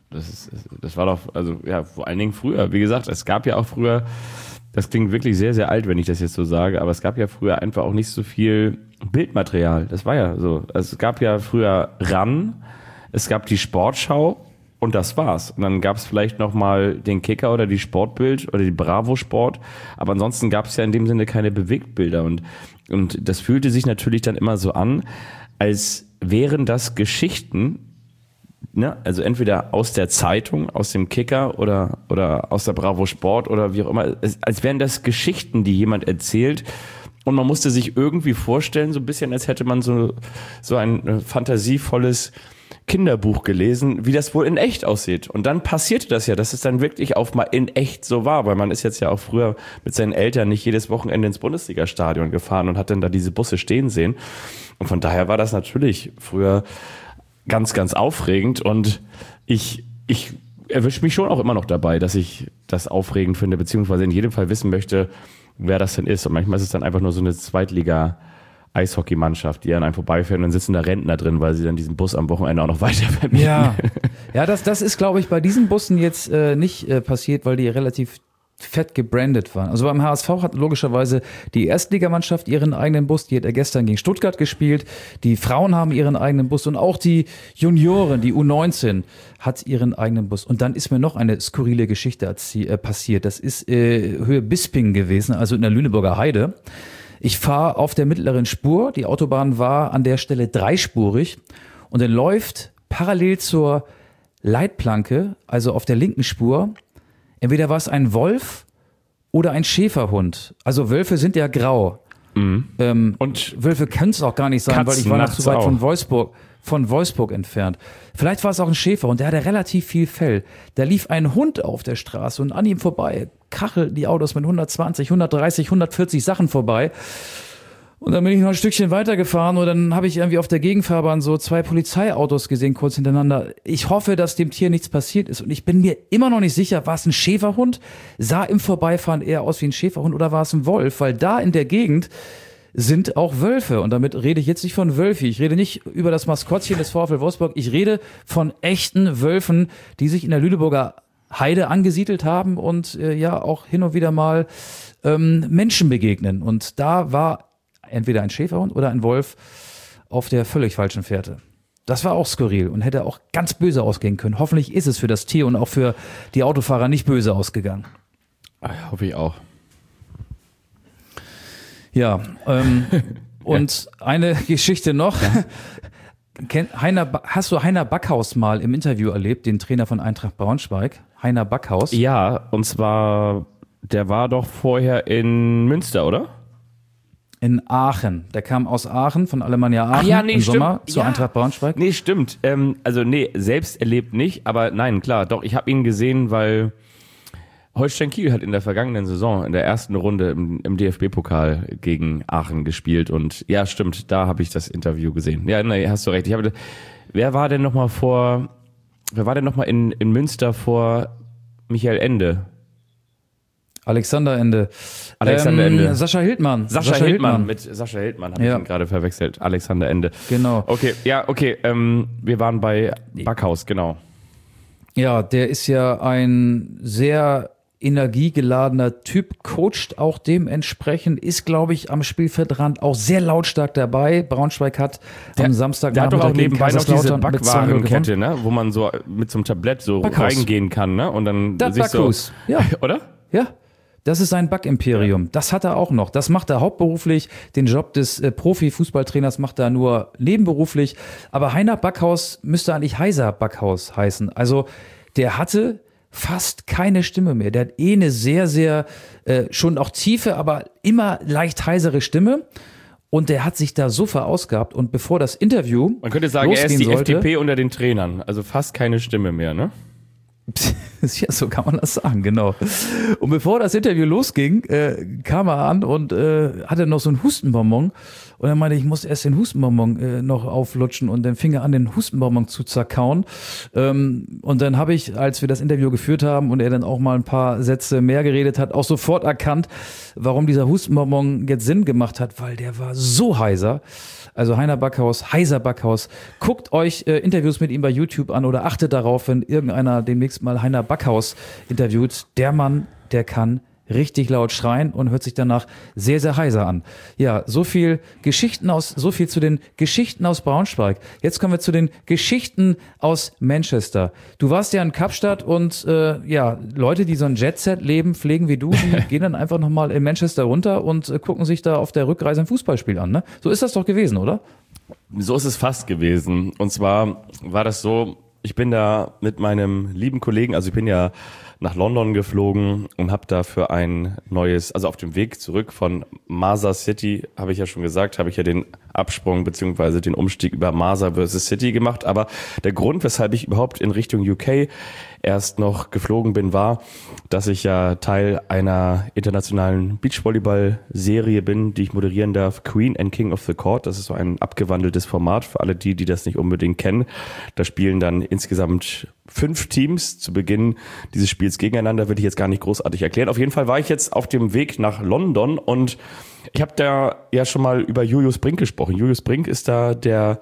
Das war doch, also ja, vor allen Dingen früher. Wie gesagt, es gab ja auch früher, das klingt wirklich sehr, sehr alt, wenn ich das jetzt so sage, aber es gab ja früher einfach auch nicht so viel Bildmaterial. Das war ja so. Also es gab ja früher RAN, es gab die Sportschau und das war's. Und dann gab es vielleicht nochmal den Kicker oder die Sportbild oder die Bravo Sport, aber ansonsten gab es ja in dem Sinne keine Bewegtbilder und das fühlte sich natürlich dann immer so an, als wären das Geschichten, ne? Also entweder aus der Zeitung, aus dem Kicker oder aus der Bravo Sport oder wie auch immer, als wären das Geschichten, die jemand erzählt und man musste sich irgendwie vorstellen, so ein bisschen, als hätte man so ein fantasievolles Kinderbuch gelesen, wie das wohl in echt aussieht. Und dann passierte das ja, dass es dann wirklich auch mal in echt so war, weil man ist jetzt ja auch früher mit seinen Eltern nicht jedes Wochenende ins Bundesliga-Stadion gefahren und hat dann da diese Busse stehen sehen. Und von daher war das natürlich früher ganz, ganz aufregend und ich erwische mich schon auch immer noch dabei, dass ich das aufregend finde, beziehungsweise in jedem Fall wissen möchte, wer das denn ist. Und manchmal ist es dann einfach nur so eine Zweitliga-Eishockeymannschaft, die an einem vorbeifährt und dann sitzen da Rentner drin, weil sie dann diesen Bus am Wochenende auch noch weiter vermieten. Ja, das ist, glaube ich, bei diesen Bussen jetzt nicht passiert, weil die relativ fett gebrandet waren. Also beim HSV hat logischerweise die Erstligamannschaft ihren eigenen Bus, die hat ja gestern gegen Stuttgart gespielt, die Frauen haben ihren eigenen Bus und auch die Junioren, die U19 hat ihren eigenen Bus. Und dann ist mir noch eine skurrile Geschichte passiert. Das ist Höhe Bisping gewesen, also in der Lüneburger Heide. Ich fahre auf der mittleren Spur, die Autobahn war an der Stelle dreispurig und dann läuft parallel zur Leitplanke, also auf der linken Spur, entweder war es ein Wolf oder ein Schäferhund. Also Wölfe sind ja grau. Und Wölfe können es auch gar nicht sein, weil ich war noch zu weit von Wolfsburg entfernt. Vielleicht war es auch ein Schäferhund, der hatte relativ viel Fell. Da lief ein Hund auf der Straße und an ihm vorbei kachelten die Autos mit 120, 130, 140 Sachen vorbei. Und dann bin ich noch ein Stückchen weitergefahren und dann habe ich irgendwie auf der Gegenfahrbahn so 2 Polizeiautos gesehen, kurz hintereinander. Ich hoffe, dass dem Tier nichts passiert ist und ich bin mir immer noch nicht sicher, war es ein Schäferhund? Sah im Vorbeifahren eher aus wie ein Schäferhund oder war es ein Wolf? Weil da in der Gegend sind auch Wölfe und damit rede ich jetzt nicht von Wölfi. Ich rede nicht über das Maskottchen des VfL Wolfsburg. Ich rede von echten Wölfen, die sich in der Lüneburger Heide angesiedelt haben und ja auch hin und wieder mal Menschen begegnen. Und da war entweder ein Schäferhund oder ein Wolf auf der völlig falschen Fährte. Das war auch skurril und hätte auch ganz böse ausgehen können. Hoffentlich ist es für das Tier und auch für die Autofahrer nicht böse ausgegangen. Hoffe ich auch. Ja, und eine Geschichte noch. Hast du Heiner Backhaus mal im Interview erlebt, den Trainer von Eintracht Braunschweig? Heiner Backhaus? Ja, und zwar, der war doch vorher in Münster, oder? In Aachen. Der kam aus Aachen, von Alemannia Aachen im Sommer zur Eintracht Braunschweig. Nee, stimmt. Selbst erlebt nicht, aber nein, klar, doch, ich habe ihn gesehen, weil Holstein Kiel hat in der vergangenen Saison in der ersten Runde im DFB-Pokal gegen Aachen gespielt und ja, stimmt, da habe ich das Interview gesehen. Ja, nee, hast du recht. Wer war denn nochmal in Münster vor Michael Ende? Alexander Ende. Sascha Hildmann. Sascha Hildmann. Mit Sascha Hildmann habe ich ihn gerade verwechselt. Alexander Ende. Genau. Okay, ja, okay. Wir waren bei Backhaus, genau. Ja, der ist ja ein sehr energiegeladener Typ, coacht auch dementsprechend, ist, glaube ich, am Spielfeldrand auch sehr lautstark dabei. Braunschweig hat am Samstag der hat doch auch nebenbei noch diese Backwarenkette, ne? Wo man so mit so einem Tablett so reingehen kann, ne? Und dann das sich Backhaus. So, ja. Oder? Ja. Das ist sein Backimperium. Das hat er auch noch. Das macht er hauptberuflich. Den Job des Profi-Fußballtrainers macht er nur nebenberuflich. Aber Heiner Backhaus müsste eigentlich Heiser Backhaus heißen. Also der hatte fast keine Stimme mehr. Der hat eine sehr, sehr, schon auch tiefe, aber immer leicht heisere Stimme. Und der hat sich da so verausgabt. Und bevor das Interview man könnte sagen, er ist die FDP unter den Trainern. Also fast keine Stimme mehr, ne? Ja, so kann man das sagen, genau. Und bevor das Interview losging, kam er an und hatte noch so einen Hustenbonbon. Und er meinte, ich muss erst den Hustenbonbon noch auflutschen und dann fing er an, den Hustenbonbon zu zerkauen. Und dann habe ich, als wir das Interview geführt haben und er dann auch mal ein paar Sätze mehr geredet hat, auch sofort erkannt, warum dieser Hustenbonbon jetzt Sinn gemacht hat, weil der war so heiser. Also Heiner Backhaus, Heiser Backhaus. Guckt euch Interviews mit ihm bei YouTube an oder achtet darauf, wenn irgendeiner demnächst mal Heiner Backhaus interviewt. Der Mann, der kann richtig laut schreien und hört sich danach sehr, sehr heiser an. Ja, so viel zu den Geschichten aus Braunschweig. Jetzt kommen wir zu den Geschichten aus Manchester. Du warst ja in Kapstadt und Leute, die so ein Jet-Set-Leben pflegen wie du, die gehen dann einfach nochmal in Manchester runter und gucken sich da auf der Rückreise ein Fußballspiel an, ne? So ist das doch gewesen, oder? So ist es fast gewesen. Und zwar war das so, ich bin da mit meinem lieben Kollegen, also ich bin ja nach London geflogen und habe da für ein neues, also auf dem Weg zurück von Marsa City, habe ich ja schon gesagt, habe ich ja den Absprung beziehungsweise den Umstieg über Marsa versus City gemacht. Aber der Grund, weshalb ich überhaupt in Richtung UK erst noch geflogen bin, war, dass ich ja Teil einer internationalen Beachvolleyball-Serie bin, die ich moderieren darf, Queen and King of the Court. Das ist so ein abgewandeltes Format für alle die das nicht unbedingt kennen. Da spielen dann insgesamt 5 Teams zu Beginn dieses Spiels gegeneinander, würde ich jetzt gar nicht großartig erklären. Auf jeden Fall war ich jetzt auf dem Weg nach London und ich habe da ja schon mal über Julius Brink gesprochen. Julius Brink ist da der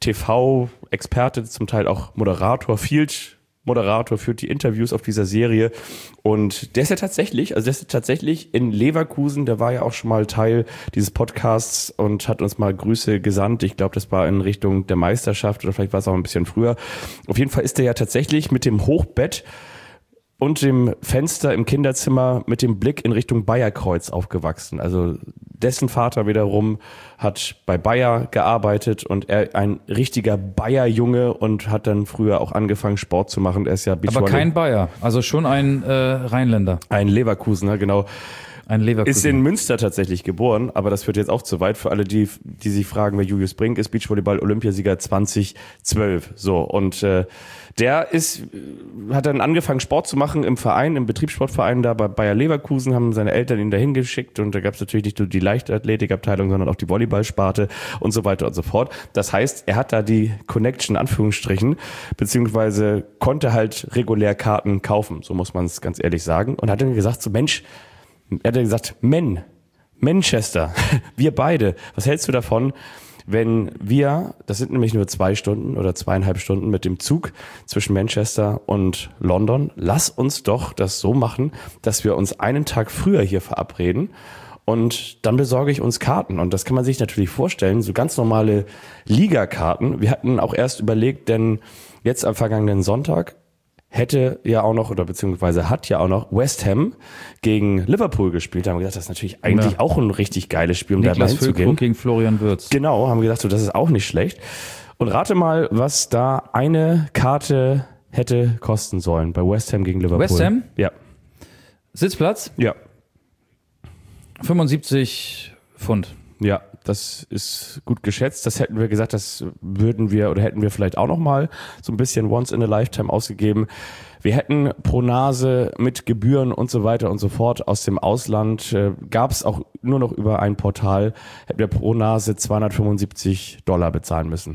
TV-Experte, zum Teil auch Moderator, Field-Moderator, führt die Interviews auf dieser Serie und der ist ja tatsächlich in Leverkusen, der war ja auch schon mal Teil dieses Podcasts und hat uns mal Grüße gesandt. Ich glaube, das war in Richtung der Meisterschaft oder vielleicht war es auch ein bisschen früher. Auf jeden Fall ist der ja tatsächlich mit dem Hochbett und dem Fenster im Kinderzimmer mit dem Blick in Richtung Bayerkreuz aufgewachsen. Also dessen Vater wiederum hat bei Bayer gearbeitet und er ein richtiger Bayer-Junge und hat dann früher auch angefangen, Sport zu machen. Er ist ja aber kein Bayer, also schon ein Rheinländer. Ein Leverkusener, genau. Ein Leverkusen. Ist in Münster tatsächlich geboren, aber das führt jetzt auch zu weit für alle, die sich fragen, wer Julius Brink ist, Beachvolleyball-Olympiasieger 2012. So, und der hat dann angefangen, Sport zu machen im Verein, im Betriebssportverein da bei Bayer Leverkusen, haben seine Eltern ihn dahin geschickt und da gab es natürlich nicht nur die Leichtathletikabteilung, sondern auch die Volleyballsparte und so weiter und so fort. Das heißt, er hat da die Connection, Anführungsstrichen, beziehungsweise konnte halt regulär Karten kaufen, so muss man es ganz ehrlich sagen, und hat dann gesagt, so Mensch, er hat gesagt, Manchester, wir beide, was hältst du davon, wenn wir, das sind nämlich nur 2 Stunden oder 2,5 Stunden mit dem Zug zwischen Manchester und London, lass uns doch das so machen, dass wir uns einen Tag früher hier verabreden und dann besorge ich uns Karten. Und das kann man sich natürlich vorstellen, so ganz normale Ligakarten. Wir hatten auch erst überlegt, denn jetzt am vergangenen Sonntag hätte ja auch noch, oder beziehungsweise hat ja auch noch West Ham gegen Liverpool gespielt. Da haben wir gedacht, das ist natürlich eigentlich auch ein richtig geiles Spiel, um da reinzugehen. Gegen Florian Wirtz. Genau, haben wir gedacht, so, das ist auch nicht schlecht. Und rate mal, was da eine Karte hätte kosten sollen bei West Ham gegen Liverpool. West Ham? Ja. Sitzplatz? Ja. 75 Pfund. Ja, das ist gut geschätzt. Das hätten wir gesagt, das hätten wir vielleicht auch noch mal so ein bisschen once in a lifetime ausgegeben. Wir hätten pro Nase mit Gebühren und so weiter und so fort aus dem Ausland, gab es auch nur noch über ein Portal, hätten wir pro Nase $275 bezahlen müssen.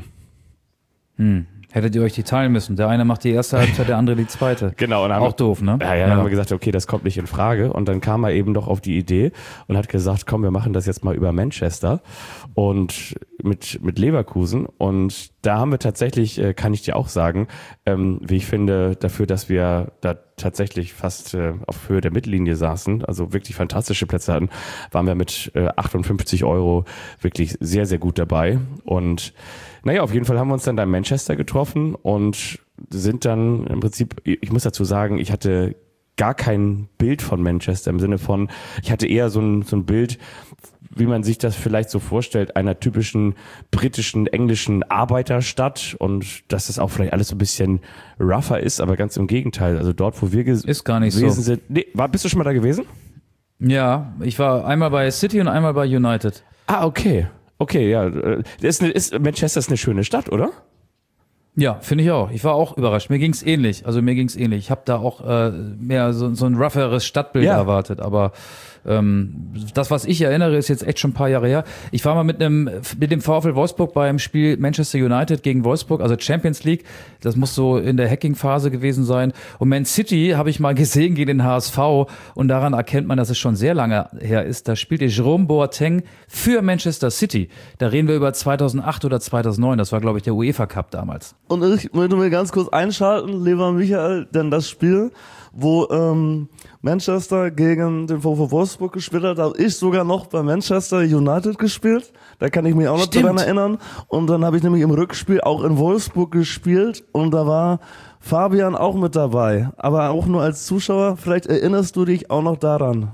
Hättet ihr euch die teilen müssen. Der eine macht die erste Halbzeit, der andere die zweite. Genau. Und auch doof, ne? Ja, dann haben wir gesagt, okay, das kommt nicht in Frage. Und dann kam er eben doch auf die Idee und hat gesagt, komm, wir machen das jetzt mal über Manchester und mit Leverkusen. Und da haben wir tatsächlich, kann ich dir auch sagen, wie ich finde, dafür, dass wir da tatsächlich fast auf Höhe der Mittellinie saßen, also wirklich fantastische Plätze hatten, waren wir mit 58 € wirklich sehr, sehr gut dabei. Und naja, auf jeden Fall haben wir uns dann da in Manchester getroffen und sind dann im Prinzip, ich muss dazu sagen, ich hatte gar kein Bild von Manchester im Sinne von, ich hatte eher so ein Bild, wie man sich das vielleicht so vorstellt, einer typischen britischen, englischen Arbeiterstadt und dass das auch vielleicht alles so ein bisschen rougher ist, aber ganz im Gegenteil. Also dort, wo wir ist gar nicht gewesen so. sind. Nee, bist du schon mal da gewesen? Ja, ich war einmal bei City und einmal bei United. Ah, okay. Okay, ja. Manchester ist eine schöne Stadt, oder? Ja, finde ich auch. Ich war auch überrascht. Mir ging's ähnlich. Ich habe da auch mehr so ein rougheres Stadtbild erwartet, aber das, was ich erinnere, ist jetzt echt schon ein paar Jahre her. Ich war mal mit dem VfL Wolfsburg beim Spiel Manchester United gegen Wolfsburg, also Champions League. Das muss so in der Hacking-Phase gewesen sein. Und Man City habe ich mal gesehen gegen den HSV und daran erkennt man, dass es schon sehr lange her ist. Da spielte Jerome Boateng für Manchester City. Da reden wir über 2008 oder 2009. Das war, glaube ich, der UEFA Cup damals. Und ich möchte mir ganz kurz einschalten, lieber Michael, denn das Spiel, wo Manchester gegen den VfL Wolfsburg gespielt hat, habe ich sogar noch bei Manchester United gespielt. Da kann ich mich auch noch daran erinnern. Und dann habe ich nämlich im Rückspiel auch in Wolfsburg gespielt und da war Fabian auch mit dabei, aber auch nur als Zuschauer. Vielleicht erinnerst du dich auch noch daran.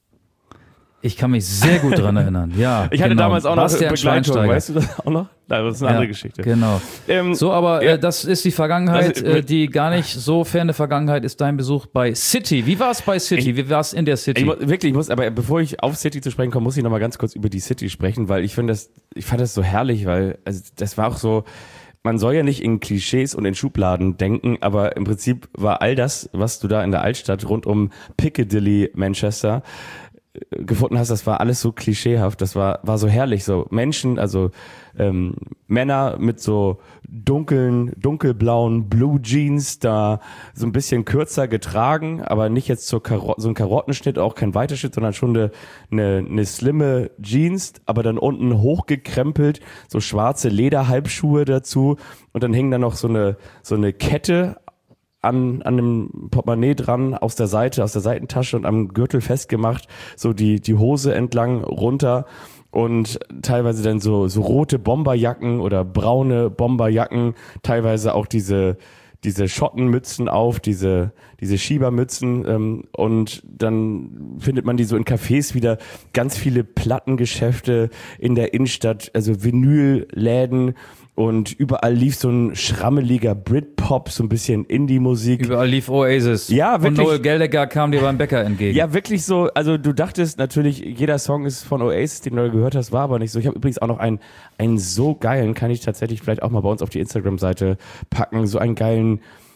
Ich kann mich sehr gut daran erinnern, ja. Ich hatte damals auch noch Bastian Begleitung, weißt du das auch noch? Nein, das ist eine andere Geschichte. Genau. So, aber das ist die Vergangenheit, die gar nicht so ferne Vergangenheit ist dein Besuch bei City. Wie war es bei City? Wie war es in der City? Aber bevor ich auf City zu sprechen komme, muss ich noch mal ganz kurz über die City sprechen, weil ich fand das so herrlich, weil das war auch so, man soll ja nicht in Klischees und in Schubladen denken, aber im Prinzip war all das, was du da in der Altstadt rund um Piccadilly, Manchester, gefunden hast, das war alles so klischeehaft, das war so herrlich, so Menschen, also Männer mit so dunkelblauen Blue Jeans, da so ein bisschen kürzer getragen, aber nicht jetzt so ein Karottenschnitt, auch kein weiter Schnitt, sondern schon eine slimme Jeans, aber dann unten hochgekrempelt, so schwarze Lederhalbschuhe dazu und dann hing da noch so eine Kette an dem Portemonnaie dran, aus der Seitentasche und am Gürtel festgemacht, so die Hose entlang runter und teilweise dann so rote Bomberjacken oder braune Bomberjacken, teilweise auch diese Schottenmützen auf, diese Schiebermützen und dann findet man die so in Cafés wieder, ganz viele Plattengeschäfte in der Innenstadt, also Vinylläden und überall lief so ein schrammeliger Britpop, so ein bisschen Indie-Musik. Überall lief Oasis. Ja, wirklich. Und Noel Gallagher kam dir beim Bäcker entgegen. Ja, wirklich so, also du dachtest natürlich, jeder Song ist von Oasis, den du gehört hast, war aber nicht so. Ich habe übrigens auch noch einen so geilen, kann ich tatsächlich vielleicht auch mal bei uns auf die Instagram-Seite packen, so einen geilen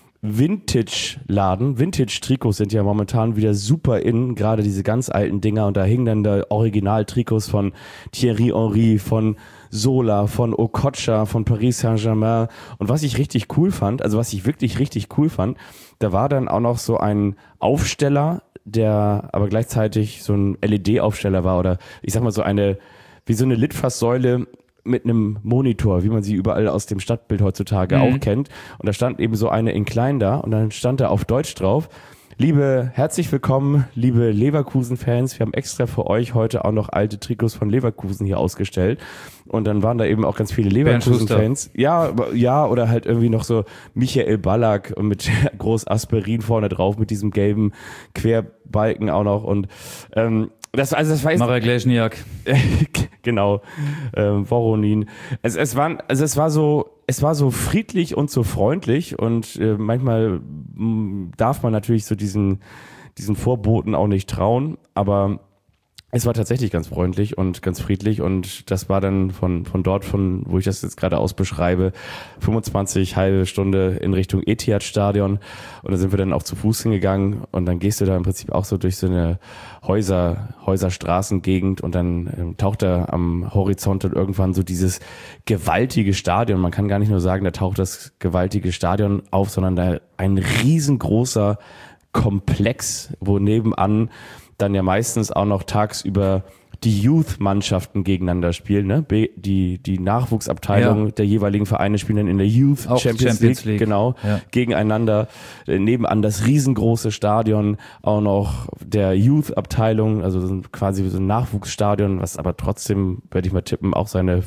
Vintage-Laden. Vintage-Trikots sind ja momentan wieder super in, gerade diese ganz alten Dinger, und da hingen dann da Original-Trikots von Thierry Henry, von Zola, von Okocha, von Paris Saint-Germain. Und was ich richtig cool fand, also was ich wirklich richtig cool fand, da war dann auch noch so ein Aufsteller, der aber gleichzeitig so ein LED-Aufsteller war, oder ich sag mal so wie so eine Litfaßsäule mit einem Monitor, wie man sie überall aus dem Stadtbild heutzutage auch kennt. Und da stand eben so eine in klein da, und dann stand da auf Deutsch drauf: Herzlich willkommen, liebe Leverkusen-Fans. Wir haben extra für euch heute auch noch alte Trikots von Leverkusen hier ausgestellt. Und dann waren da eben auch ganz viele Leverkusen-Fans. Ja, oder halt irgendwie noch so Michael Ballack und mit groß Aspirin vorne drauf, mit diesem gelben Querbalken auch noch. Und das war jetzt Marek Leschniak. Genau, Voronin. Es war so friedlich und so freundlich, und manchmal darf man natürlich so diesen Vorboten auch nicht trauen, aber es war tatsächlich ganz freundlich und ganz friedlich, und das war dann von dort, wo ich das jetzt gerade beschreibe, 25 halbe Stunde in Richtung Etihad-Stadion, und da sind wir dann auch zu Fuß hingegangen, und dann gehst du da im Prinzip auch so durch so eine Häuserstraßengegend, und dann taucht da am Horizont dann irgendwann so dieses gewaltige Stadion. Man kann gar nicht nur sagen, da taucht das gewaltige Stadion auf, sondern da ein riesengroßer Komplex, wo nebenan dann ja meistens auch noch tagsüber die Youth-Mannschaften gegeneinander spielen, ne? Die Nachwuchsabteilung der jeweiligen Vereine spielen dann in der Youth auch Champions League, genau, gegeneinander. Nebenan das riesengroße Stadion, auch noch der Youth-Abteilung, also quasi so ein Nachwuchsstadion, was aber trotzdem, werde ich mal tippen, auch seine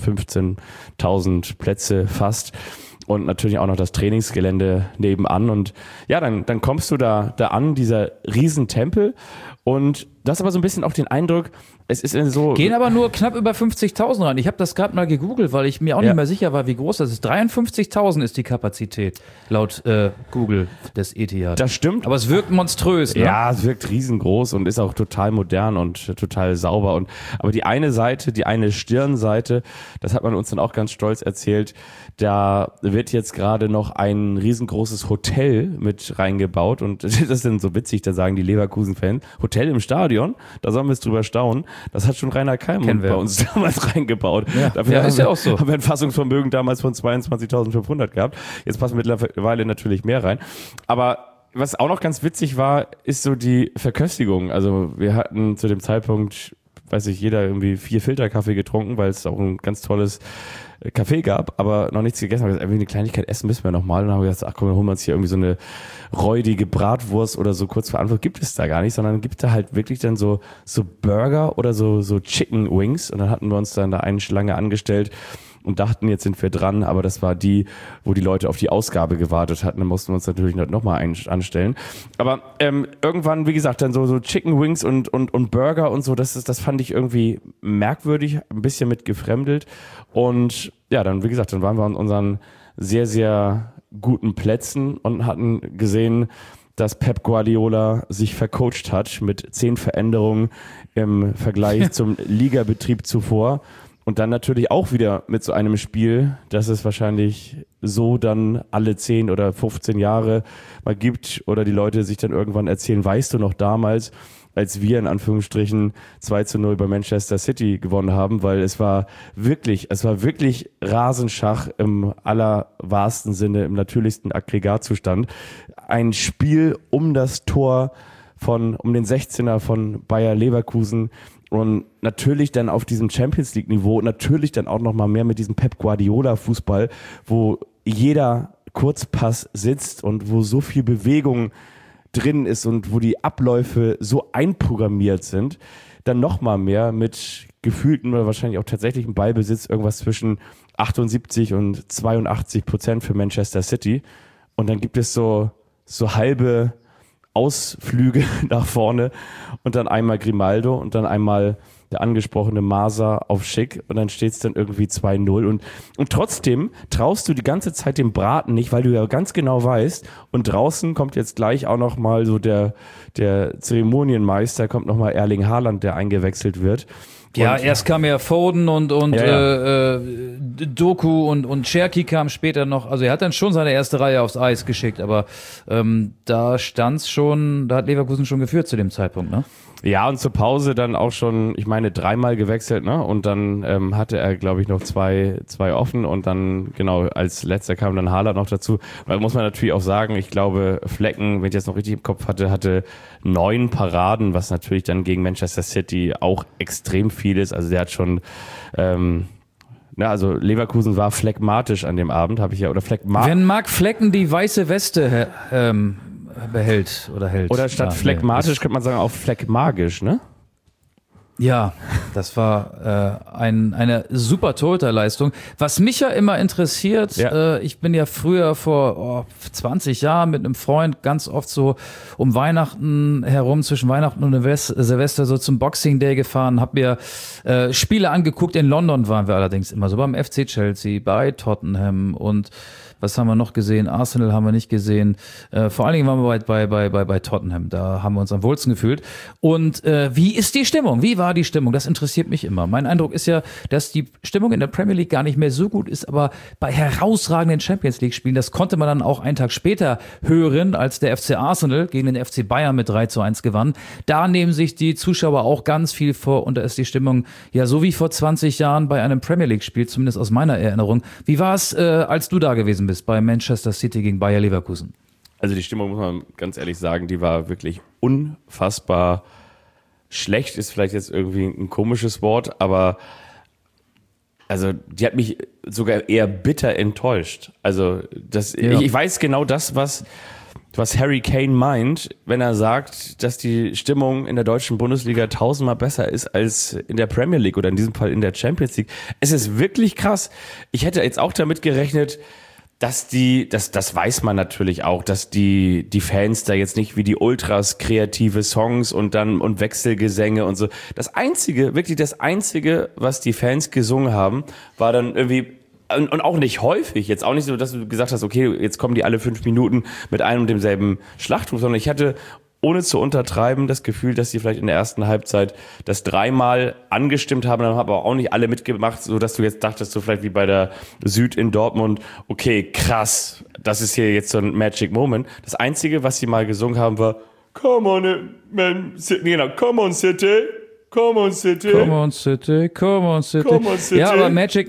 15.000 Plätze fasst. Und natürlich auch noch das Trainingsgelände nebenan. Und ja, dann kommst du da an, dieser Riesentempel. Und du hast aber so ein bisschen auch den Eindruck, es ist so... Gehen aber nur knapp über 50.000 rein. Ich habe das gerade mal gegoogelt, weil ich mir auch nicht mehr sicher war, wie groß das ist. 53.000 ist die Kapazität laut Google des Etihad. Das stimmt. Aber es wirkt monströs, ne? Ja, es wirkt riesengroß und ist auch total modern und total sauber. Aber die eine Seite, die eine Stirnseite, das hat man uns dann auch ganz stolz erzählt, da wird jetzt gerade noch ein riesengroßes Hotel mit reingebaut, und das ist dann so witzig, da sagen die Leverkusen-Fans, Hotel im Stadion, da sollen wir jetzt drüber staunen, das hat schon Rainer Kallmund bei uns damals reingebaut. Ja, Dafür ist ja auch so. Haben wir ein Fassungsvermögen damals von 22.500 gehabt, jetzt passen mittlerweile natürlich mehr rein, aber was auch noch ganz witzig war, ist so die Verköstigung. Also wir hatten zu dem Zeitpunkt, weiß ich, jeder irgendwie 4 Filterkaffee getrunken, weil es auch ein ganz tolles Kaffee gab, aber noch nichts gegessen. Wir haben gesagt, irgendwie eine Kleinigkeit essen müssen wir nochmal. Und dann haben wir gesagt, ach komm, dann holen wir uns hier irgendwie so eine räudige Bratwurst oder so kurz vor Antwort. Gibt es da gar nicht, sondern gibt da halt wirklich dann so Burger oder so Chicken Wings. Und dann hatten wir uns dann da eine Schlange angestellt und dachten, jetzt sind wir dran, aber das war die, wo die Leute auf die Ausgabe gewartet hatten. Dann mussten wir uns natürlich nochmal anstellen. Aber irgendwann, wie gesagt, dann so Chicken Wings und Burger und so, das fand ich irgendwie merkwürdig, ein bisschen mit gefremdelt. Und ja, dann, wie gesagt, dann waren wir an unseren sehr, sehr guten Plätzen und hatten gesehen, dass Pep Guardiola sich vercoacht hat mit 10 Veränderungen im Vergleich zum Ligabetrieb zuvor. Und dann natürlich auch wieder mit so einem Spiel, das es wahrscheinlich so dann alle 10 oder 15 Jahre mal gibt, oder die Leute sich dann irgendwann erzählen, weißt du noch damals, als wir in Anführungsstrichen 2-0 bei Manchester City gewonnen haben, weil es war wirklich Rasenschach im allerwahrsten Sinne, im natürlichsten Aggregatzustand. Ein Spiel um das Tor um den 16er von Bayer Leverkusen, und natürlich dann auf diesem Champions League Niveau, natürlich dann auch nochmal mehr mit diesem Pep Guardiola Fußball, wo jeder Kurzpass sitzt und wo so viel Bewegung drin ist und wo die Abläufe so einprogrammiert sind, dann nochmal mehr mit gefühlten oder wahrscheinlich auch tatsächlichen Ballbesitz, irgendwas zwischen 78 und 82% für Manchester City. Und dann gibt es so halbe Ausflüge nach vorne und dann einmal Grimaldo und dann einmal der angesprochene Maser auf Schick und dann steht es dann irgendwie 2-0 und trotzdem traust du die ganze Zeit dem Braten nicht, weil du ja ganz genau weißt und draußen kommt jetzt gleich auch nochmal so der Zeremonienmeister, kommt nochmal Erling Haaland, der eingewechselt wird. Ja, erst kam ja Foden und Doku und Cherki kam später noch. Also er hat dann schon seine erste Reihe aufs Eis geschickt, aber da stand's schon, da hat Leverkusen schon geführt zu dem Zeitpunkt, ne? Ja, und zur Pause dann auch schon, ich meine, 3-mal gewechselt, ne? Und dann hatte er, glaube ich, noch zwei offen und dann, genau, als letzter kam dann Haaland noch dazu. Da muss man natürlich auch sagen, ich glaube, Flecken, wenn ich das noch richtig im Kopf hatte 9 Paraden, was natürlich dann gegen Manchester City auch extrem viel ist. Also der hat schon, also Leverkusen war phlegmatisch an dem Abend, habe ich ja, oder Wenn Marc Flecken die weiße Weste behält oder hält. Oder statt phlegmatisch könnte man sagen auch phlegmagisch, ne? Ja, das war eine super Torhüterleistung. Was mich ja immer interessiert, ich bin ja früher vor 20 Jahren mit einem Freund ganz oft so um Weihnachten herum, zwischen Weihnachten und Silvester so zum Boxing Day gefahren, hab mir Spiele angeguckt. In London waren wir allerdings immer so beim FC Chelsea, bei Tottenham und was haben wir noch gesehen? Arsenal haben wir nicht gesehen. Vor allen Dingen waren wir bei Tottenham. Da haben wir uns am wohlsten gefühlt. Und wie ist die Stimmung? Wie war die Stimmung? Das interessiert mich immer. Mein Eindruck ist ja, dass die Stimmung in der Premier League gar nicht mehr so gut ist, aber bei herausragenden Champions League Spielen, das konnte man dann auch einen Tag später hören, als der FC Arsenal gegen den FC Bayern mit 3-1 gewann. Da nehmen sich die Zuschauer auch ganz viel vor und da ist die Stimmung ja so wie vor 20 Jahren bei einem Premier League Spiel, zumindest aus meiner Erinnerung. Wie war es, als du da gewesen bist bei Manchester City gegen Bayer Leverkusen? Also die Stimmung, muss man ganz ehrlich sagen, die war wirklich unfassbar schlecht, ist vielleicht jetzt irgendwie ein komisches Wort, aber also die hat mich sogar eher bitter enttäuscht. Also ich weiß genau das, was Harry Kane meint, wenn er sagt, dass die Stimmung in der deutschen Bundesliga 1000-mal besser ist als in der Premier League oder in diesem Fall in der Champions League. Es ist wirklich krass. Ich hätte jetzt auch damit gerechnet, dass das weiß man natürlich auch, dass die Fans da jetzt nicht wie die Ultras kreative Songs und Wechselgesänge und so. Das Einzige, was die Fans gesungen haben, war dann irgendwie, und auch nicht häufig, jetzt auch nicht so, dass du gesagt hast, okay, jetzt kommen die alle 5 Minuten mit einem und demselben Schlachtruf, sondern ich hatte, ohne zu untertreiben, das Gefühl, dass sie vielleicht in der ersten Halbzeit das 3-mal angestimmt haben, dann haben aber auch nicht alle mitgemacht, so dass du jetzt dachtest, so vielleicht wie bei der Süd in Dortmund, okay, krass, das ist hier jetzt so ein Magic Moment. Das Einzige, was sie mal gesungen haben, war Come on, man, come on, City. Come on City. Come on City, come on City. Come on City. Ja, aber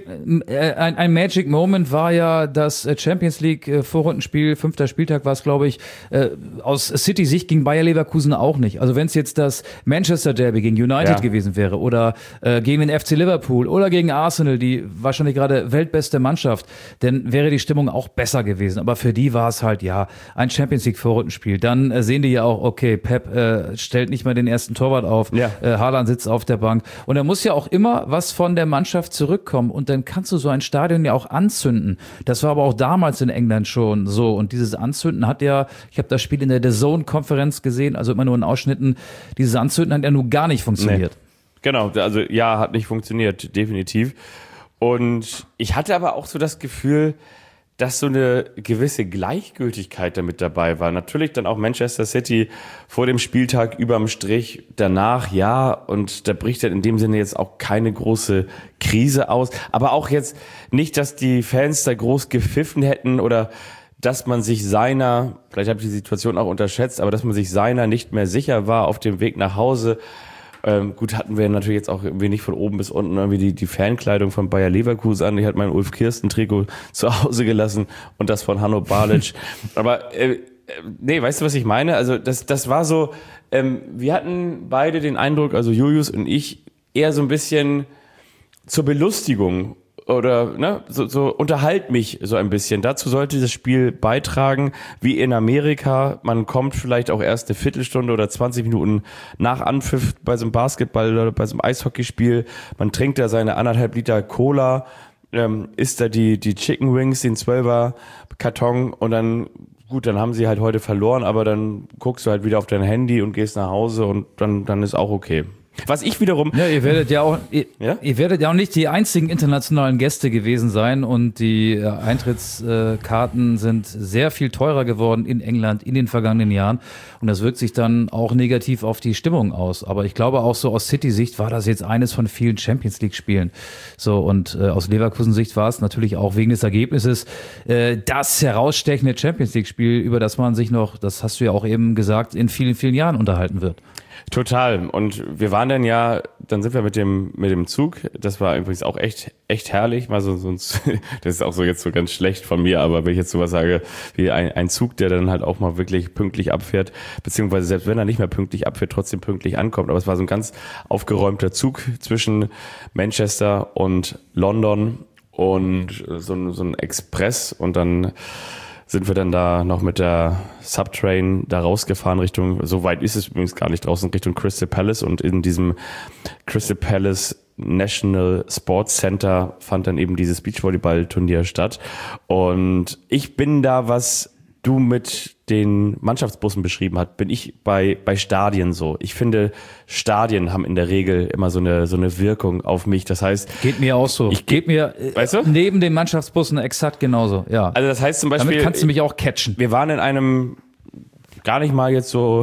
ein Magic Moment war ja das Champions League Vorrundenspiel, 5. Spieltag war es, glaube ich, aus City-Sicht gegen Bayer Leverkusen auch nicht. Also wenn es jetzt das Manchester Derby gegen United gewesen wäre oder gegen den FC Liverpool oder gegen Arsenal, die wahrscheinlich gerade weltbeste Mannschaft, dann wäre die Stimmung auch besser gewesen. Aber für die war es halt, ein Champions League Vorrundenspiel. Dann sehen die ja auch, okay, Pep stellt nicht mal den ersten Torwart auf, Haaland sitzt auf der Bank. Und da muss ja auch immer was von der Mannschaft zurückkommen. Und dann kannst du so ein Stadion ja auch anzünden. Das war aber auch damals in England schon so. Und dieses Anzünden hat ja, ich habe das Spiel in der The Zone-Konferenz gesehen, also immer nur in Ausschnitten, dieses Anzünden hat ja nun gar nicht funktioniert. Nee. Genau, also hat nicht funktioniert, definitiv. Und ich hatte aber auch so das Gefühl, dass so eine gewisse Gleichgültigkeit damit dabei war. Natürlich dann auch Manchester City vor dem Spieltag überm Strich, danach und da bricht dann in dem Sinne jetzt auch keine große Krise aus. Aber auch jetzt nicht, dass die Fans da groß gepfiffen hätten oder dass man sich seiner, vielleicht habe ich die Situation auch unterschätzt, aber dass man sich seiner nicht mehr sicher war auf dem Weg nach Hause. Gut, hatten wir natürlich jetzt auch irgendwie nicht von oben bis unten irgendwie die Fankleidung von Bayer Leverkusen an. Ich hatte mein Ulf Kirsten-Trikot zu Hause gelassen und das von Hanno Balic. Aber nee, weißt du, was ich meine? Also das war so, wir hatten beide den Eindruck, also Julius und ich, eher so ein bisschen zur Belustigung oder so unterhalt mich so ein bisschen. Dazu sollte das Spiel beitragen, wie in Amerika. Man kommt vielleicht auch erst eine Viertelstunde oder 20 Minuten nach Anpfiff bei so einem Basketball oder bei so einem Eishockeyspiel. Man trinkt da seine 1,5 Liter Cola, isst da die Chicken Wings, den 12er Karton und dann haben sie halt heute verloren, aber dann guckst du halt wieder auf dein Handy und gehst nach Hause und dann ist auch okay. Was ich wiederum... Ja, ihr werdet ja auch nicht die einzigen internationalen Gäste gewesen sein und die Eintrittskarten sind sehr viel teurer geworden in England in den vergangenen Jahren und das wirkt sich dann auch negativ auf die Stimmung aus. Aber ich glaube auch so aus City-Sicht war das jetzt eines von vielen Champions-League-Spielen. So und aus Leverkusen-Sicht war es natürlich auch wegen des Ergebnisses das herausstechende Champions-League-Spiel, über das man sich noch, das hast du ja auch eben gesagt, in vielen, vielen Jahren unterhalten wird. Total. Und wir waren dann sind wir mit dem Zug, das war übrigens auch echt herrlich, mal so das ist auch so jetzt so ganz schlecht von mir, aber wenn ich jetzt sowas sage, wie ein Zug, der dann halt auch mal wirklich pünktlich abfährt, beziehungsweise selbst wenn er nicht mehr pünktlich abfährt, trotzdem pünktlich ankommt, aber es war so ein ganz aufgeräumter Zug zwischen Manchester und London und so ein Express und dann sind wir dann da noch mit der Subtrain da rausgefahren so weit ist es übrigens gar nicht draußen, Richtung Crystal Palace und in diesem Crystal Palace National Sports Center fand dann eben dieses Beachvolleyball-Turnier statt und ich bin da, was du mit den Mannschaftsbussen beschrieben hast, bin ich bei Stadien so. Ich finde, Stadien haben in der Regel immer so eine Wirkung auf mich. Das heißt... Geht mir auch so. Weißt du? Neben den Mannschaftsbussen exakt genauso, ja. Also das heißt zum Beispiel... Damit kannst du mich auch catchen. Wir waren in einem... Gar nicht mal jetzt so,